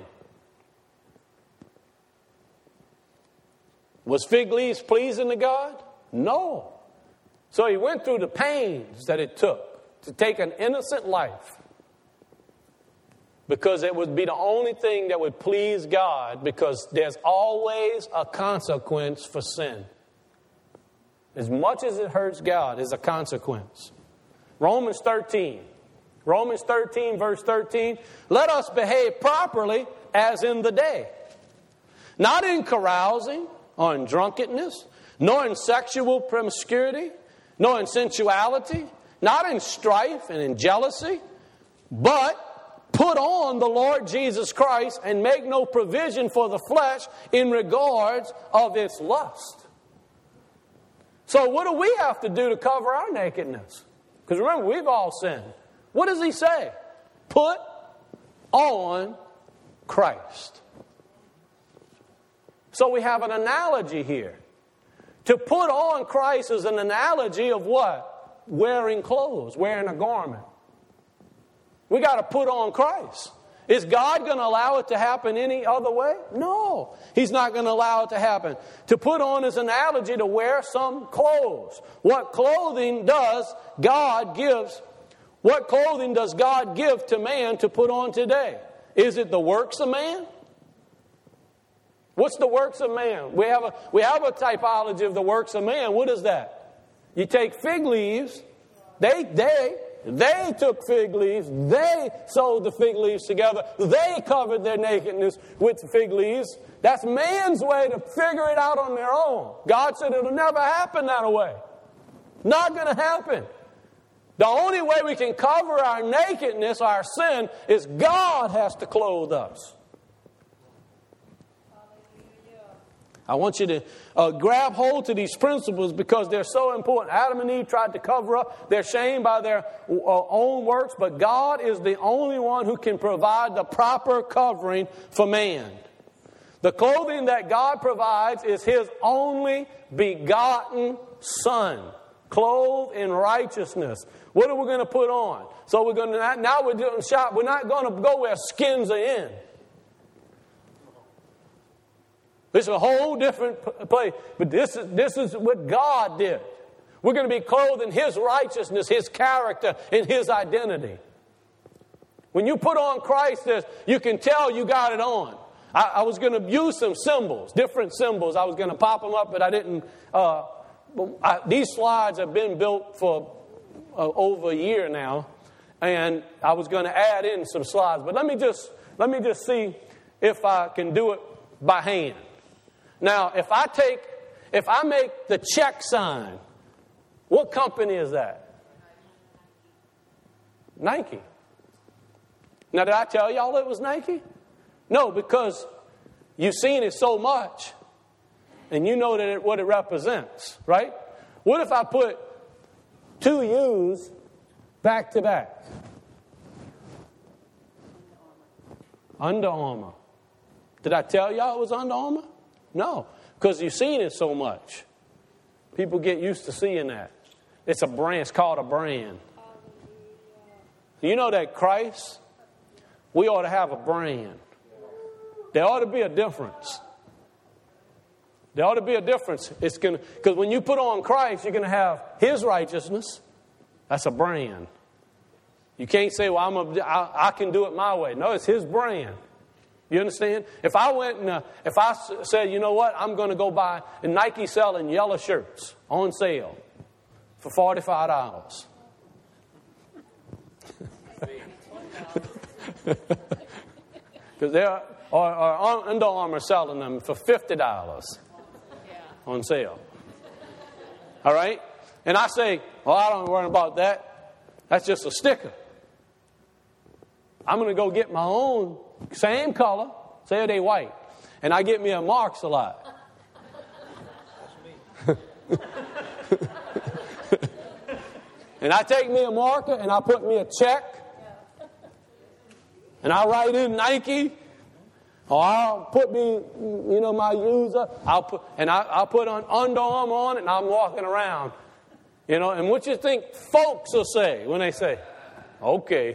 Was fig leaves pleasing to God? No. So he went through the pains that it took to take an innocent life, because it would be the only thing that would please God, because there's always a consequence for sin. As much as it hurts God, there's a consequence. Romans thirteen. Romans thirteen, verse thirteen. Let us behave properly as in the day, not in carousing or in drunkenness, nor in sexual promiscuity, nor in sensuality, not in strife and in jealousy, but put on the Lord Jesus Christ and make no provision for the flesh in regards of its lust. So what do we have to do to cover our nakedness? Because remember, we've all sinned. What does he say? Put on Christ. So we have an analogy here. To put on Christ is an analogy of what? Wearing clothes, wearing a garment. We got to put on Christ. Is God going to allow it to happen any other way? No. He's not going to allow it to happen. To put on is an analogy to wear some clothes. What clothing does God gives? What clothing does God give to man to put on today? Is it the works of man? What's the works of man? We have a, we have a typology of the works of man. What is that? You take fig leaves. They, they, they took fig leaves. They sewed the fig leaves together. They covered their nakedness with fig leaves. That's man's way to figure it out on their own. God said it'll never happen that way. Not going to happen. The only way we can cover our nakedness, our sin, is God has to clothe us. I want you to uh, grab hold to these principles because they're so important. Adam and Eve tried to cover up their shame by their uh, own works, but God is the only one who can provide the proper covering for man. The clothing that God provides is His only begotten Son, clothed in righteousness. What are we going to put on? So we're going to now we're doing shop. We're not going to go where skins are in. This is a whole different place. But this is, this is what God did. We're going to be clothed in His righteousness, His character, and His identity. When you put on Christ, you can tell you got it on. I, I was going to use some symbols, different symbols. I was going to pop them up, but I didn't. Uh, I, these slides have been built for uh, over a year now, and I was going to add in some slides. But let me just let me just see if I can do it by hand. Now, if I take, if I make the check sign, what company is that? Nike. Now, did I tell y'all it was Nike? No, because you've seen it so much, and you know that it, what it represents, right? What if I put two U's back to back? Under Armour. Did I tell y'all it was Under Armour? No, because you've seen it so much. People get used to seeing that. It's a brand. It's called a brand. You know that Christ, we ought to have a brand. There ought to be a difference. There ought to be a difference. It's gonna because when you put on Christ, you're going to have His righteousness. That's a brand. You can't say, "Well, I'm a, I, I can do it my way." No, it's His brand. You understand? If I went and uh, if I said, you know what, I'm going to go buy and Nike selling yellow shirts on sale for forty-five dollars. Because they're or, or Under Armour selling them for fifty dollars on sale. All right? And I say, well, I don't worry about that. That's just a sticker. I'm going to go get my own same color, say they white, and I get me a Marks a lot. And I take me a marker and I put me a check, and I write in Nike, or I'll put me, you know, my user. I'll put and I, I'll put on Under Armour on it, and I'm walking around, you know. And what you think folks will say when they say, "Okay."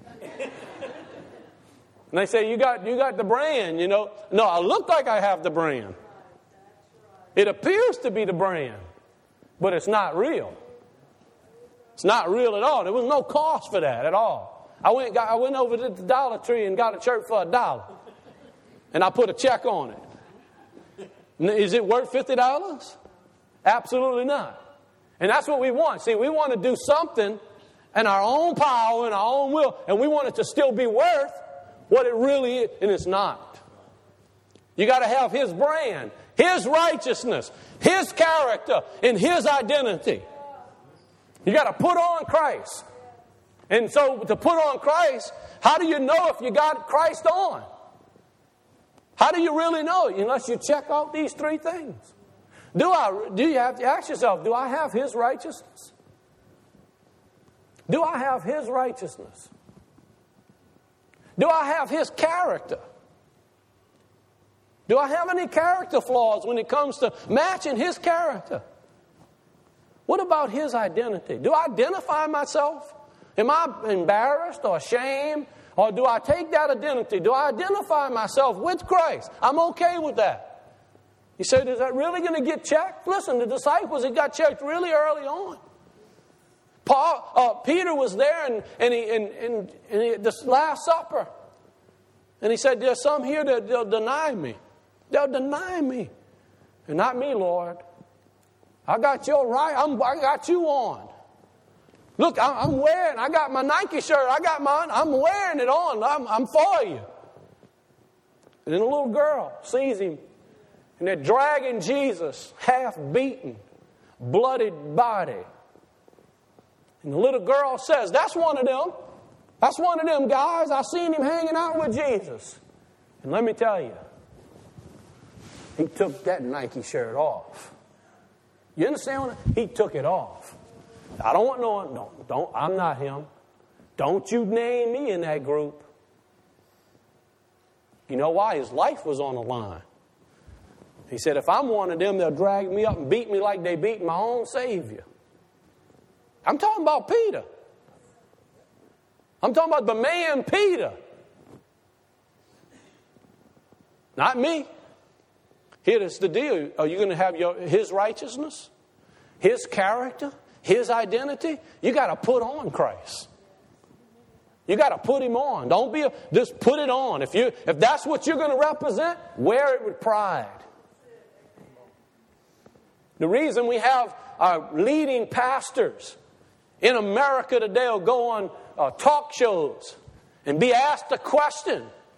And they say, you got you got the brand, you know. No, I look like I have the brand. It appears to be the brand, but it's not real. It's not real at all. There was no cost for that at all. I went got, I went over to the Dollar Tree and got a shirt for a dollar. And I put a check on it. Is it worth fifty dollars? Absolutely not. And that's what we want. See, we want to do something in our own power and our own will, and we want it to still be worth what it really is, and it's not. You got to have His brand, His righteousness, His character, and His identity. You got to put on Christ. And so to put on Christ, how do you know if you got Christ on? How do you really know it? Unless you check out these three things. Do I? Do you have to ask yourself, do I have His righteousness? Do I have His righteousness? Do I have His character? Do I have any character flaws when it comes to matching His character? What about His identity? Do I identify myself Am I embarrassed or ashamed? Or do I take that identity? Do I identify myself with Christ? I'm okay with that. You say, is that really going to get checked? Listen, the disciples, it got checked really early on. Paul, uh, Peter was there and, and, he, and, and, and he, this Last Supper. And he said, there's some here that they'll deny me. They'll deny me. And not me, Lord. I got your right. I'm, I got you on. Look, I'm wearing, I got my Nike shirt. I got mine. I'm wearing it on. I'm, I'm for you. And then a little girl sees him. And they're dragging Jesus, half beaten, bloodied body. And the little girl says, that's one of them. That's one of them guys. I seen him hanging out with Jesus. And let me tell you, he took that Nike shirt off. You understand what I, he took it off. I don't want no one, don't, don't, I'm not him. Don't you name me in that group. You know why? His life was on the line. He said, if I'm one of them, they'll drag me up and beat me like they beat my own Savior. I'm talking about Peter. I'm talking about the man Peter. Not me. Here's the deal. Are you going to have your his righteousness? His character? His identity? You got to put on Christ. You got to put him on. Don't be a, just put it on. If you if that's what you're going to represent, wear it with pride. The reason we have our leading pastors in America today will go on uh, talk shows and be asked a question.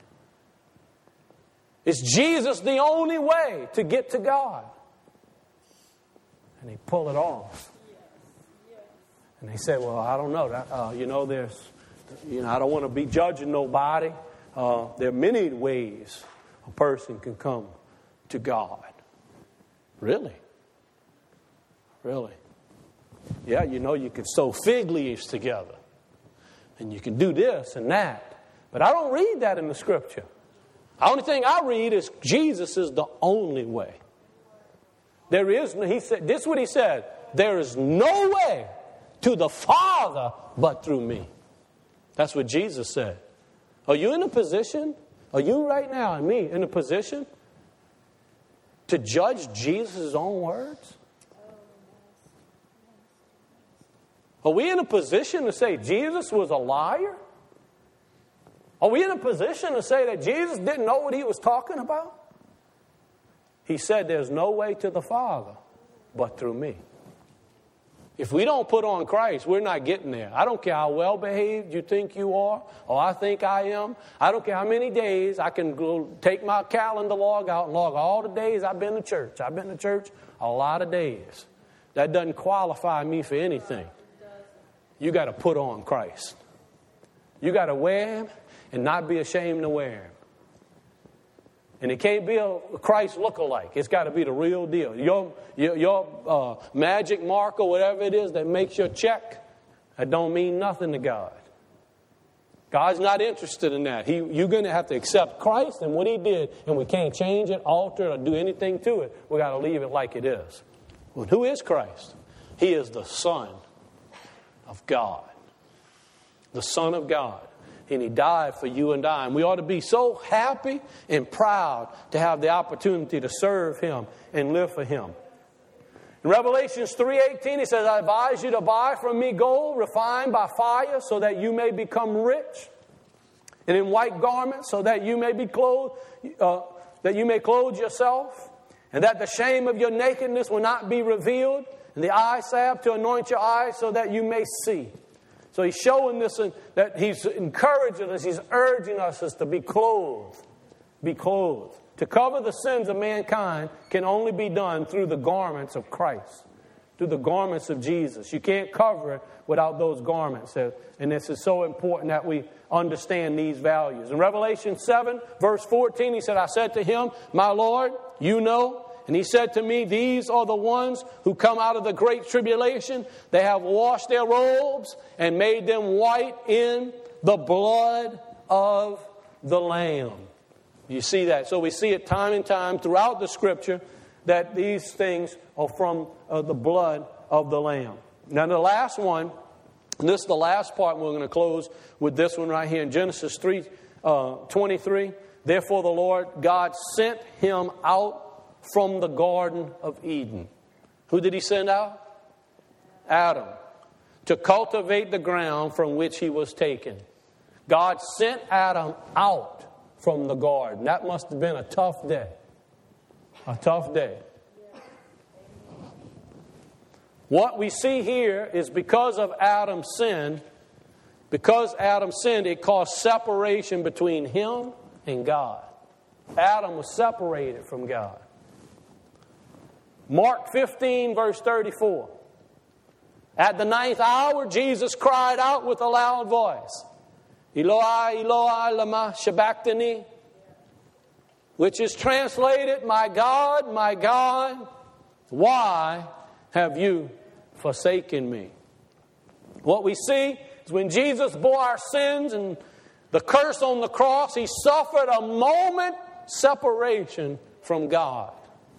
Is Jesus the only way to get to God? And they pull it off. And they say, well, I don't know. That, uh, you know, there's, you know, I don't want to be judging nobody. Uh, there are many ways a person can come to God. Really? Really? Yeah, you know, you can sew fig leaves together. And you can do this and that. But I don't read that in the Scripture. The only thing I read is Jesus is the only way. There is no, he said, this is what he said. There is no way to the Father but through me. That's what Jesus said. Are you in a position, are you right now and me in a position to judge Jesus' own words? Are we in a position to say Jesus was a liar? Are we in a position to say that Jesus didn't know what he was talking about? He said there's no way to the Father but through me. If we don't put on Christ, we're not getting there. I don't care how well behaved you think you are or I think I am. I don't care how many days. I can go take my calendar log out and log all the days I've been to church. I've been to church a lot of days. That doesn't qualify me for anything. You got to put on Christ. You got to wear him and not be ashamed to wear him. And it can't be a Christ lookalike. It's got to be the real deal. Your, your, your uh, magic mark or whatever it is that makes your check, that don't mean nothing to God. God's not interested in that. He, you're going to have to accept Christ and what he did, and we can't change it, alter it, or do anything to it. We got to leave it like it is. Well, who is Christ? He is the Son of God. The Son of God. And he died for you and I. And we ought to be so happy and proud to have the opportunity to serve him and live for him. In Revelation three eighteen, he says, I advise you to buy from me gold refined by fire so that you may become rich. And in white garments so that you may be clothed, uh, that you may clothe yourself. And that the shame of your nakedness will not be revealed. And the eye salve to anoint your eyes so that you may see. So he's showing this, that he's encouraging us, he's urging us is to be clothed. Be clothed. To cover the sins of mankind can only be done through the garments of Christ. Through the garments of Jesus. You can't cover it without those garments. And this is so important that we understand these values. In Revelation seven, verse fourteen, he said, I said to him, my Lord, you know. And he said to me, these are the ones who come out of the great tribulation. They have washed their robes and made them white in the blood of the Lamb. You see that? So we see it time and time throughout the Scripture that these things are from uh, the blood of the Lamb. Now the last one And this is the last part. We're going to close with this one right here in Genesis three twenty-three. Therefore the Lord God sent him out from the Garden of Eden. Who did he send out? Adam. To cultivate the ground from which he was taken. God sent Adam out from the garden. That must have been a tough day. A tough day. What we see here is because of Adam's sin, because Adam sinned, it caused separation between him and God. Adam was separated from God. Mark fifteen, verse thirty-four. At the ninth hour, Jesus cried out with a loud voice, Eloi, Eloi, lama sabachthani, which is translated, my God, my God, why have you forsaken me? What we see is when Jesus bore our sins and the curse on the cross, he suffered a moment separation from God.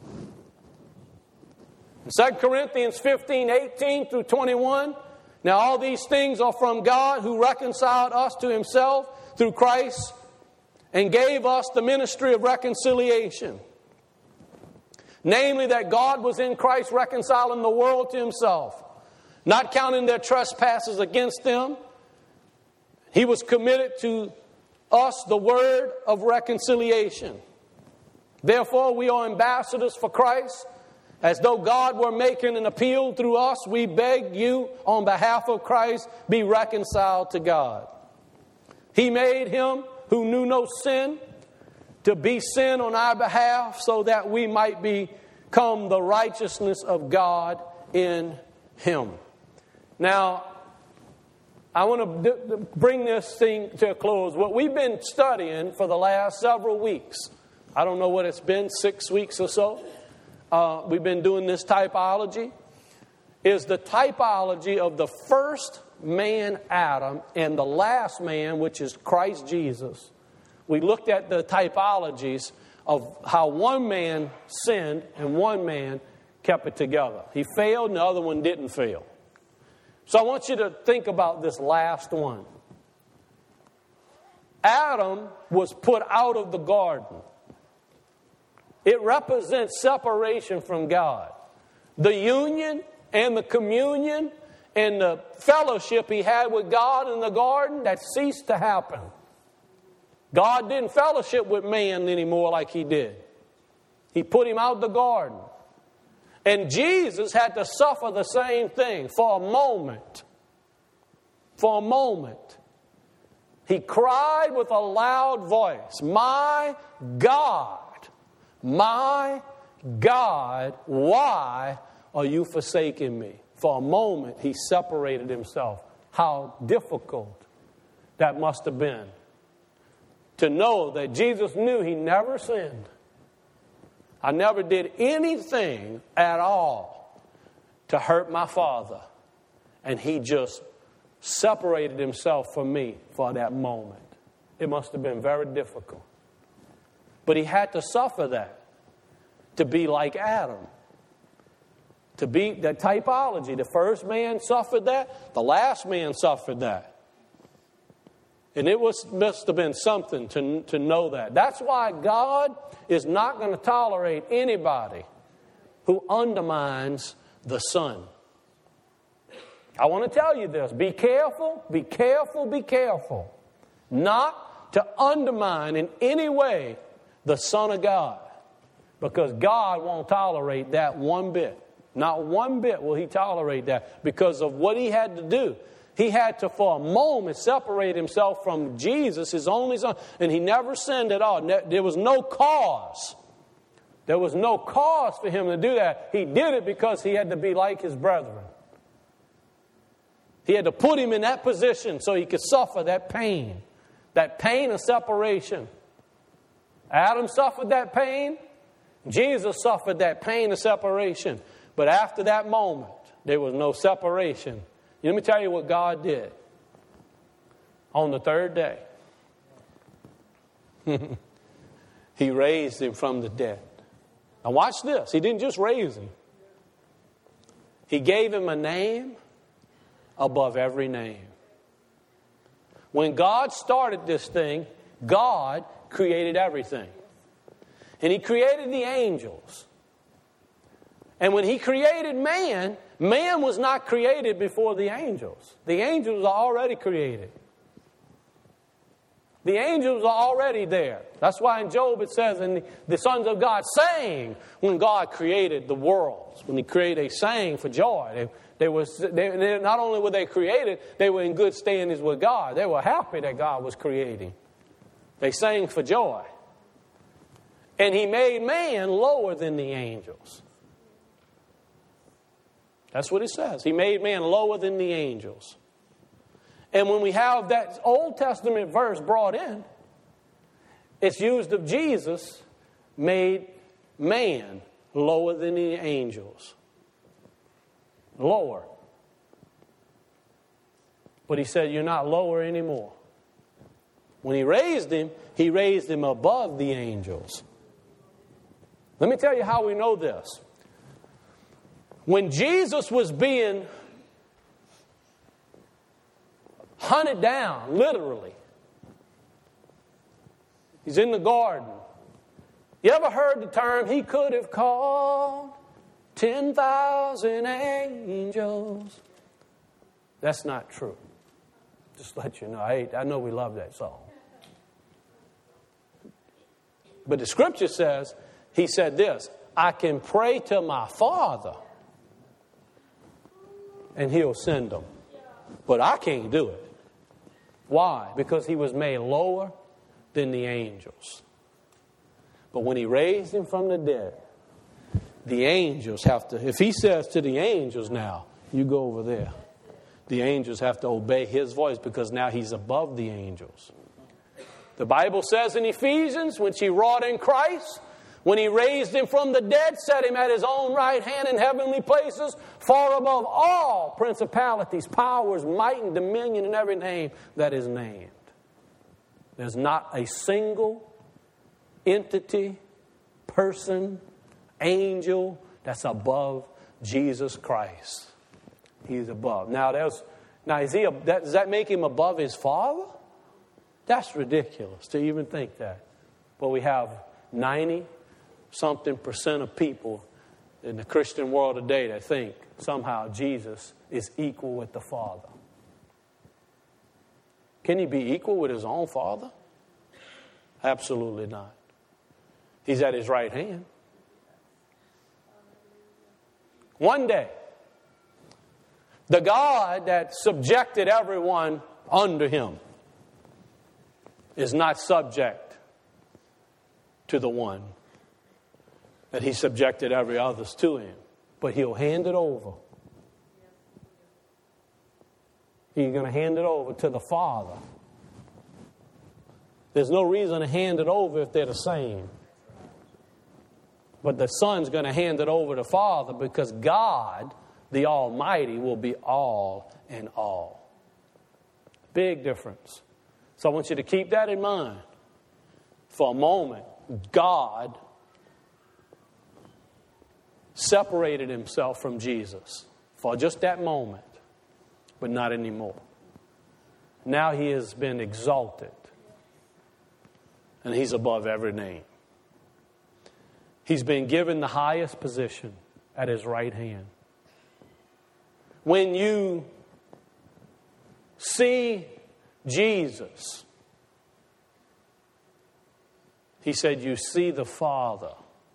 In Second Corinthians fifteen, eighteen through twenty-one, now all these things are from God who reconciled us to himself through Christ and gave us the ministry of reconciliation. Namely, that God was in Christ reconciling the world to himself, not counting their trespasses against them. He was committed to us the word of reconciliation. Therefore, we are ambassadors for Christ. As though God were making an appeal through us, we beg you on behalf of Christ, be reconciled to God. He made him who knew no sin to be sin on our behalf so that we might become the righteousness of God in him. Now, I want to d- bring this thing to a close. What we've been studying for the last several weeks, I don't know what it's been, six weeks or so, uh, we've been doing this typology, is the typology of the first man, Adam, and the last man, which is Christ Jesus. We looked at the typologies of how one man sinned and one man kept it together. He failed and the other one didn't fail. So I want you to think about this last one. Adam was put out of the garden. It represents separation from God. The union and the communion and the fellowship he had with God in the garden, that ceased to happen. God didn't fellowship with man anymore like he did. He put him out the garden. And Jesus had to suffer the same thing for a moment. For a moment. He cried with a loud voice, my God, my God, why are you forsaking me? For a moment, he separated himself. How difficult that must have been. To know that Jesus knew he never sinned. I never did anything at all to hurt my Father. And he just separated himself from me for that moment. It must have been very difficult. But he had to suffer that to be like Adam. To be that typology. The first man suffered that. The last man suffered that. And it was must have been something to, to know that. That's why God is not going to tolerate anybody who undermines the Son. I want to tell you this. Be careful, be careful, be careful. Not to undermine in any way the Son of God. Because God won't tolerate that one bit. Not one bit will he tolerate that because of what he had to do. He had to, for a moment, separate himself from Jesus, his only Son. And he never sinned at all. There was no cause. There was no cause for him to do that. He did it because he had to be like his brethren. He had to put him in that position so he could suffer that pain. That pain of separation. Adam suffered that pain. Jesus suffered that pain of separation. But after that moment, there was no separation. Let me tell you what God did. On the third day, he raised him from the dead. Now watch this. He didn't just raise him. He gave him a name above every name. When God started this thing, God created everything. And He created the angels. And when He created man, man was not created before the angels. The angels are already created. The angels are already there. That's why in Job it says, and the sons of God sang when God created the worlds. When He created, they sang for joy. They, they were, they, not only were they created, they were in good standings with God. They were happy that God was creating. They sang for joy. And He made man lower than the angels. That's what it says. He made man lower than the angels. And when we have that Old Testament verse brought in, it's used of Jesus made man lower than the angels. Lower. But He said, you're not lower anymore. When He raised Him, He raised Him above the angels. Let me tell you how we know this. When Jesus was being hunted down, literally, He's in the garden. You ever heard the term, He could have called ten thousand angels? That's not true. Just to let you know. I, I know we love that song. But the Scripture says, He said this, I can pray to my Father and He'll send them. But I can't do it. Why? Because He was made lower than the angels. But when He raised Him from the dead, the angels have to, if He says to the angels now, you go over there, the angels have to obey His voice because now He's above the angels. The Bible says in Ephesians, when He wrought in Christ, when He raised Him from the dead, set Him at His own right hand in heavenly places, far above all principalities, powers, might, and dominion, and every name that is named. There's not a single entity, person, angel that's above Jesus Christ. He's above. Now, there's, now is he a, that, does that make Him above His Father? That's ridiculous to even think that. But we have ninety something percent of people in the Christian world today that think somehow Jesus is equal with the Father. Can He be equal with His own Father? Absolutely not. He's at His right hand. One day, the God that subjected everyone under Him is not subject to the one that He subjected every others to Him. But He'll hand it over. He's going to hand it over to the Father. There's no reason to hand it over if they're the same. But the Son's going to hand it over to the Father because God, the Almighty, will be all in all. Big difference. So I want you to keep that in mind. For a moment, God separated Himself from Jesus for just that moment, but not anymore. Now He has been exalted, and He's above every name. He's been given the highest position at His right hand. When you see Jesus, He said, you see the Father.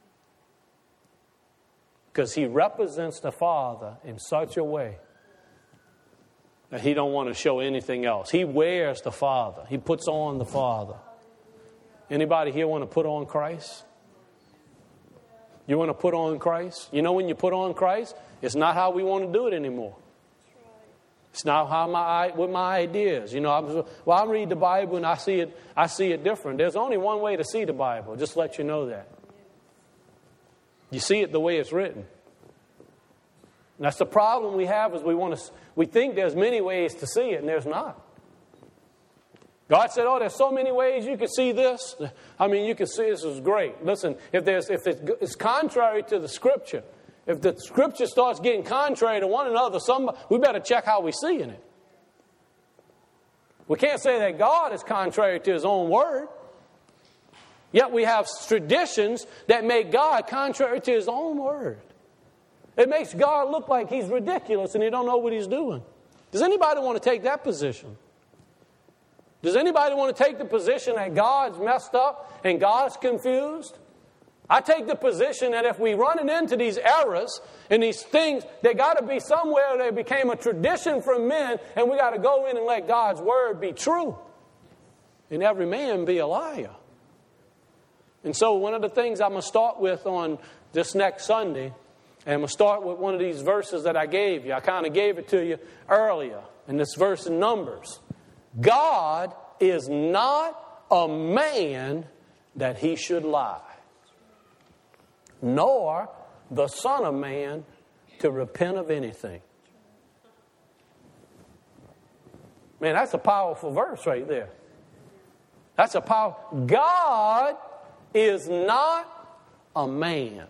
Because He represents the Father in such a way that He don't want to show anything else. He wears the Father. He puts on the Father. Anybody here want to put on Christ? You want to put on Christ? You know when you put on Christ, it's not how we want to do it anymore. It's not how my with my ideas. You know, I'm, well, I read the Bible and I see it. I see it different. There's only one way to see the Bible. Just to let you know that. You see it the way it's written. And that's the problem we have is we want to. We think there's many ways to see it, and there's not. God said, "Oh, there's so many ways you can see this. I mean, you can see this is great. Listen, if there's if it's contrary to the Scripture, if the Scripture starts getting contrary to one another, somebody, we better check how we're seeing it. We can't say that God is contrary to His own Word. Yet we have traditions that make God contrary to His own Word. It makes God look like He's ridiculous and He don't know what He's doing. Does anybody want to take that position? Does anybody want to take the position that God's messed up and God's confused? I take the position that if we running into these errors and these things, they got to be somewhere that became a tradition from men, and we got to go in and let God's Word be true. And every man be a liar. And so one of the things I'm going to start with on this next Sunday, and I'm going to start with one of these verses that I gave you. I kind of gave it to you earlier in this verse in Numbers. God is not a man that He should lie, nor the Son of Man to repent of anything. Man, that's a powerful verse right there. That's a power. God is not a man.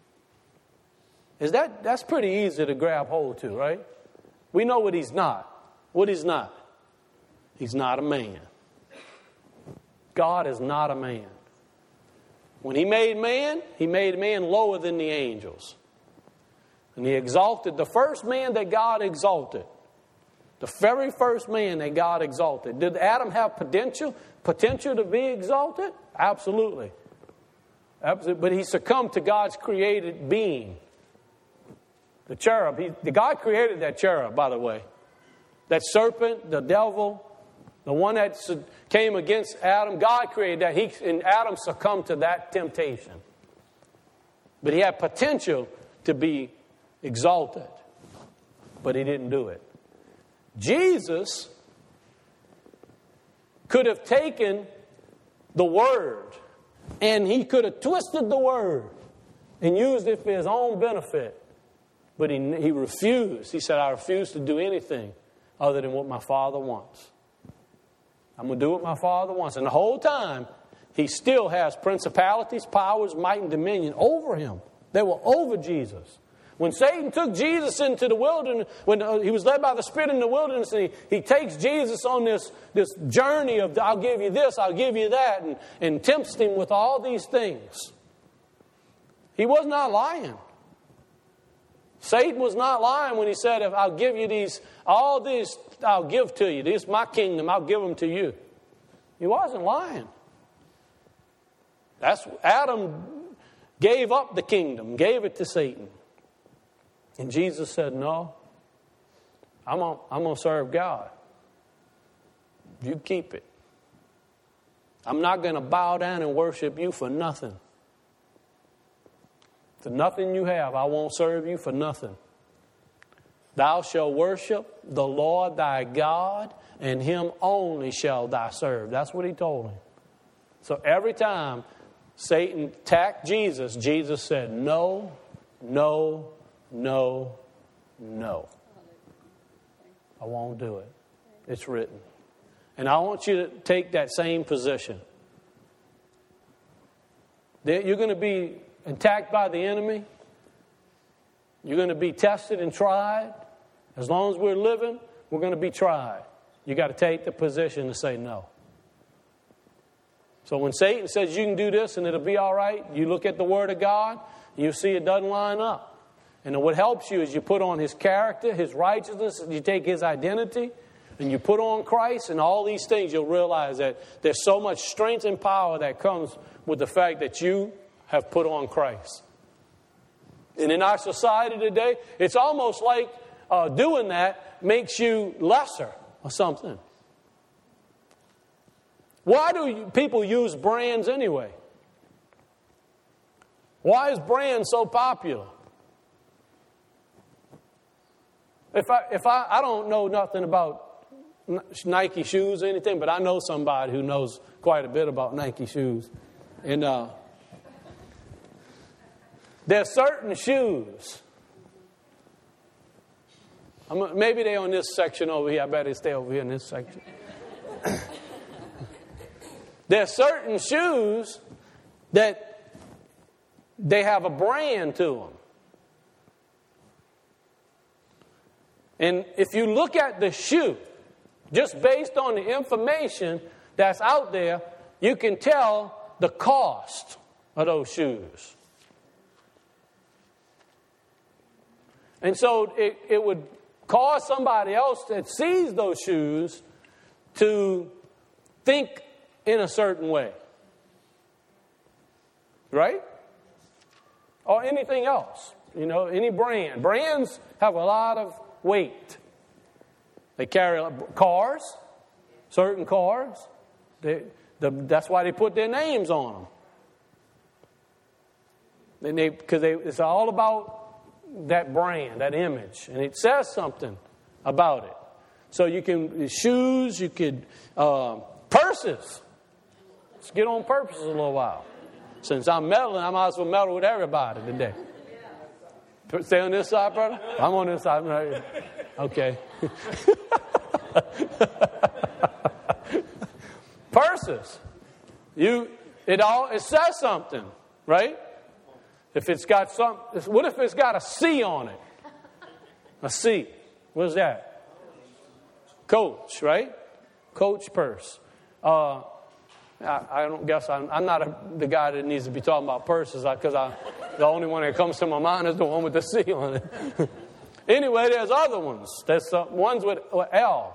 Is that that's pretty easy to grab hold to, right? We know what He's not. What He's not. He's not a man. God is not a man. When He made man, He made man lower than the angels. And He exalted the first man that God exalted. The very first man that God exalted. Did Adam have potential, potential to be exalted? Absolutely. Absolutely. But he succumbed to God's created being. The cherub. He, the God created that cherub, by the way. That serpent, the devil, the one that came against Adam, God created that. He, and Adam succumbed to that temptation. But he had potential to be exalted. But he didn't do it. Jesus could have taken the Word, and He could have twisted the Word and used it for His own benefit. But he, he refused. He said, I refuse to do anything other than what my Father wants. I'm going to do what my Father wants. And the whole time, He still has principalities, powers, might, and dominion over Him. They were over Jesus. When Satan took Jesus into the wilderness, when he was led by the Spirit in the wilderness, and he, he takes Jesus on this, this journey of, I'll give you this, I'll give you that, and, and tempts Him with all these things. He was not lying. Satan was not lying when he said, if I'll give you these, all these, I'll give to you. This is my kingdom, I'll give them to you. He wasn't lying. That's Adam gave up the kingdom, gave it to Satan. And Jesus said, no, I'm going I'm to serve God. You keep it. I'm not going to bow down and worship you for nothing. For nothing you have, I won't serve you for nothing. Thou shalt worship the Lord thy God, and Him only shall thou serve. That's what He told him. So every time Satan attacked Jesus, Jesus said, no, no, no, no. I won't do it. It's written. And I want you to take that same position. You're going to be attacked by the enemy. You're going to be tested and tried. As long as we're living, we're going to be tried. You got to take the position to say no. So when Satan says you can do this and it'll be all right, you look at the Word of God, and you see it doesn't line up. And what helps you is you put on His character, His righteousness, and you take His identity, and you put on Christ, and all these things, you'll realize that there's so much strength and power that comes with the fact that you have put on Christ. And in our society today, it's almost like uh, doing that makes you lesser or something. Why do you, people use brands anyway? Why is brand so popular? If I, if I, I don't know nothing about Nike shoes or anything, but I know somebody who knows quite a bit about Nike shoes. And uh, there are certain shoes. I'm, maybe they're on this section over here. I better stay over here in this section. There are certain shoes that they have a brand to them. And if you look at the shoe, just based on the information that's out there, you can tell the cost of those shoes. And so it, it would cause somebody else that sees those shoes to think in a certain way. Right? Or anything else. You know, any brand. Brands have a lot of weight. They carry cars, certain cars. They, the, that's why they put their names on them. And they, because they, it's all about that brand, that image, and it says something about it. So you can shoes, you could uh, purses. Let's get on purposes a little while. Since I'm meddling, I might as well meddle with everybody today. Stay on this side, brother. I'm on this side. Right? Okay. Purses. You. It all. It says something, right? If it's got some, what if it's got a C on it? A C. What is that? Coach, right? Coach purse. Uh, I, I don't guess I'm, I'm not a, the guy that needs to be talking about purses because I, I, the only one that comes to my mind is the one with the C on it. Anyway, there's other ones. There's uh, ones with uh, L.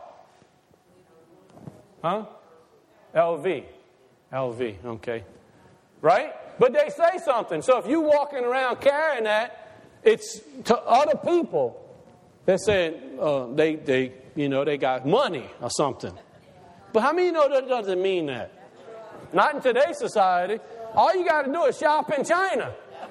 Huh? L V. L V, okay. Right? But they say something. So if you're walking around carrying that, it's to other people. They're saying uh, they, they, you know, they got money or something. But how many know that doesn't mean that? Not in today's society. All you got to do is shop in China.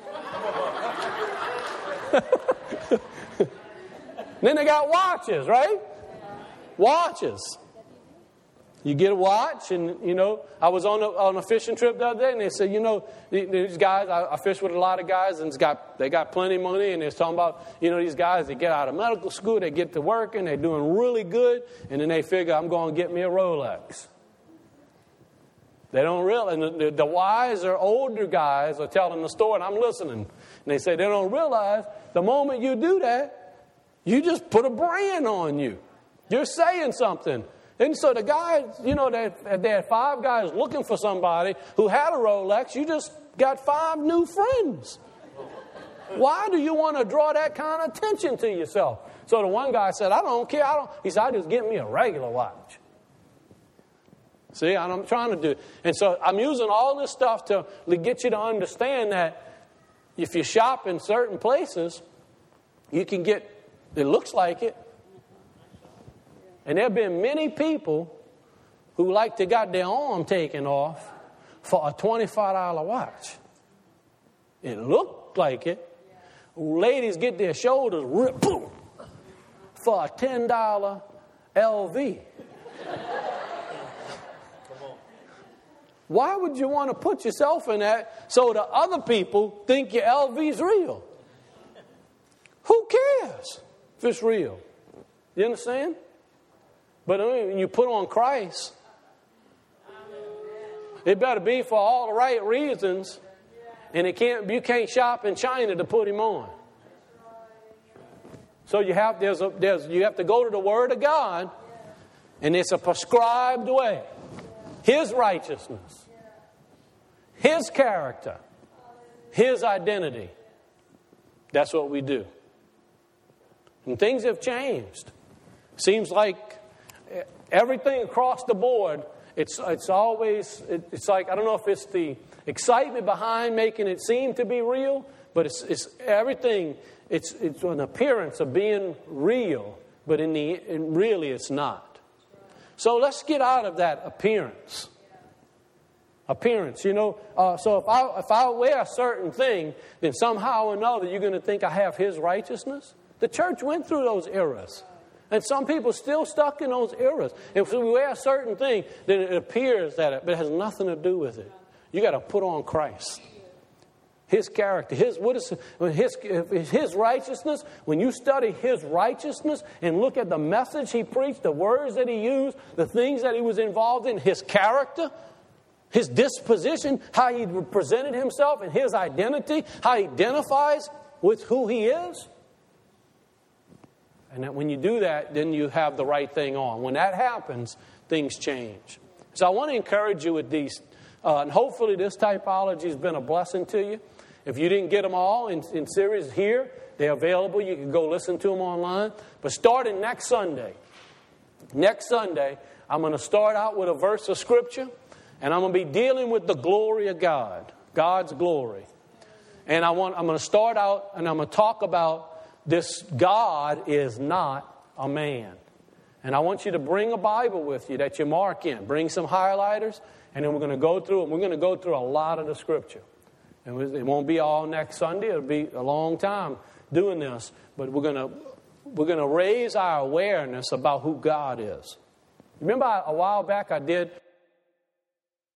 Then they got watches, right? Watches. You get a watch, and, you know, I was on a, on a fishing trip the other day, and they said, you know, these guys, I, I fish with a lot of guys, and it's got they got plenty of money, and they're talking about, you know, these guys, they get out of medical school, they get to work, and they're doing really good, and then they figure, I'm going to get me a Rolex. They don't realize, and the, the wiser, older guys are telling the story, and I'm listening, and they say they don't realize the moment you do that, you just put a brand on you. You're saying something. And so the guys, you know, they, they had five guys looking for somebody who had a Rolex. You just got five new friends. Why do you want to draw that kind of attention to yourself? So the one guy said, I don't care. I don't. He said, I just get me a regular watch. See, I'm trying to do it. And so I'm using all this stuff to get you to understand that if you shop in certain places, you can get, it looks like it. And there have been many people who like to got their arm taken off for a twenty-five dollar watch. It looked like it. Ladies get their shoulders ripped boom, for a ten dollar L V. Why would you want to put yourself in that so the other people think your L V's real? Who cares if it's real? You understand? But I mean, when you put on Christ, it better be for all the right reasons, and it can't. You can't shop in China to put him on. So you have there's a there's you have to go to the Word of God, and it's a prescribed way. His righteousness, His character, His identity. That's what we do. And things have changed. Seems like everything across the board, it's it's always, it, it's like, I don't know if it's the excitement behind making it seem to be real, but it's it's everything, it's it's an appearance of being real, but in the in really it's not. So let's get out of that appearance. Appearance, you know. Uh, so if I if I wear a certain thing, then somehow or another you're going to think I have His righteousness. The church went through those eras. And some people are still stuck in those eras. If we wear a certain thing, then it appears that it, but it has nothing to do with it. You got to put on Christ. His character, His what is His His righteousness. When you study His righteousness and look at the message He preached, the words that He used, the things that He was involved in, His character, His disposition, how He presented Himself, and His identity, how He identifies with who He is. And that when you do that, then you have the right thing on. When that happens, things change. So I want to encourage you with these. Uh, and hopefully this typology has been a blessing to you. If you didn't get them all in, in series here, they're available. You can go listen to them online. But starting next Sunday, next Sunday, I'm going to start out with a verse of Scripture. And I'm going to be dealing with the glory of God. God's glory. And I want, I'm going to start out and I'm going to talk about this God is not a man. And I want you to bring a Bible with you that you mark in. Bring some highlighters. And then we're going to go through it. We're going to go through a lot of the Scripture. And it won't be all next Sunday. It'll be a long time doing this. But we're going to we're going to raise our awareness about who God is. Remember a while back I did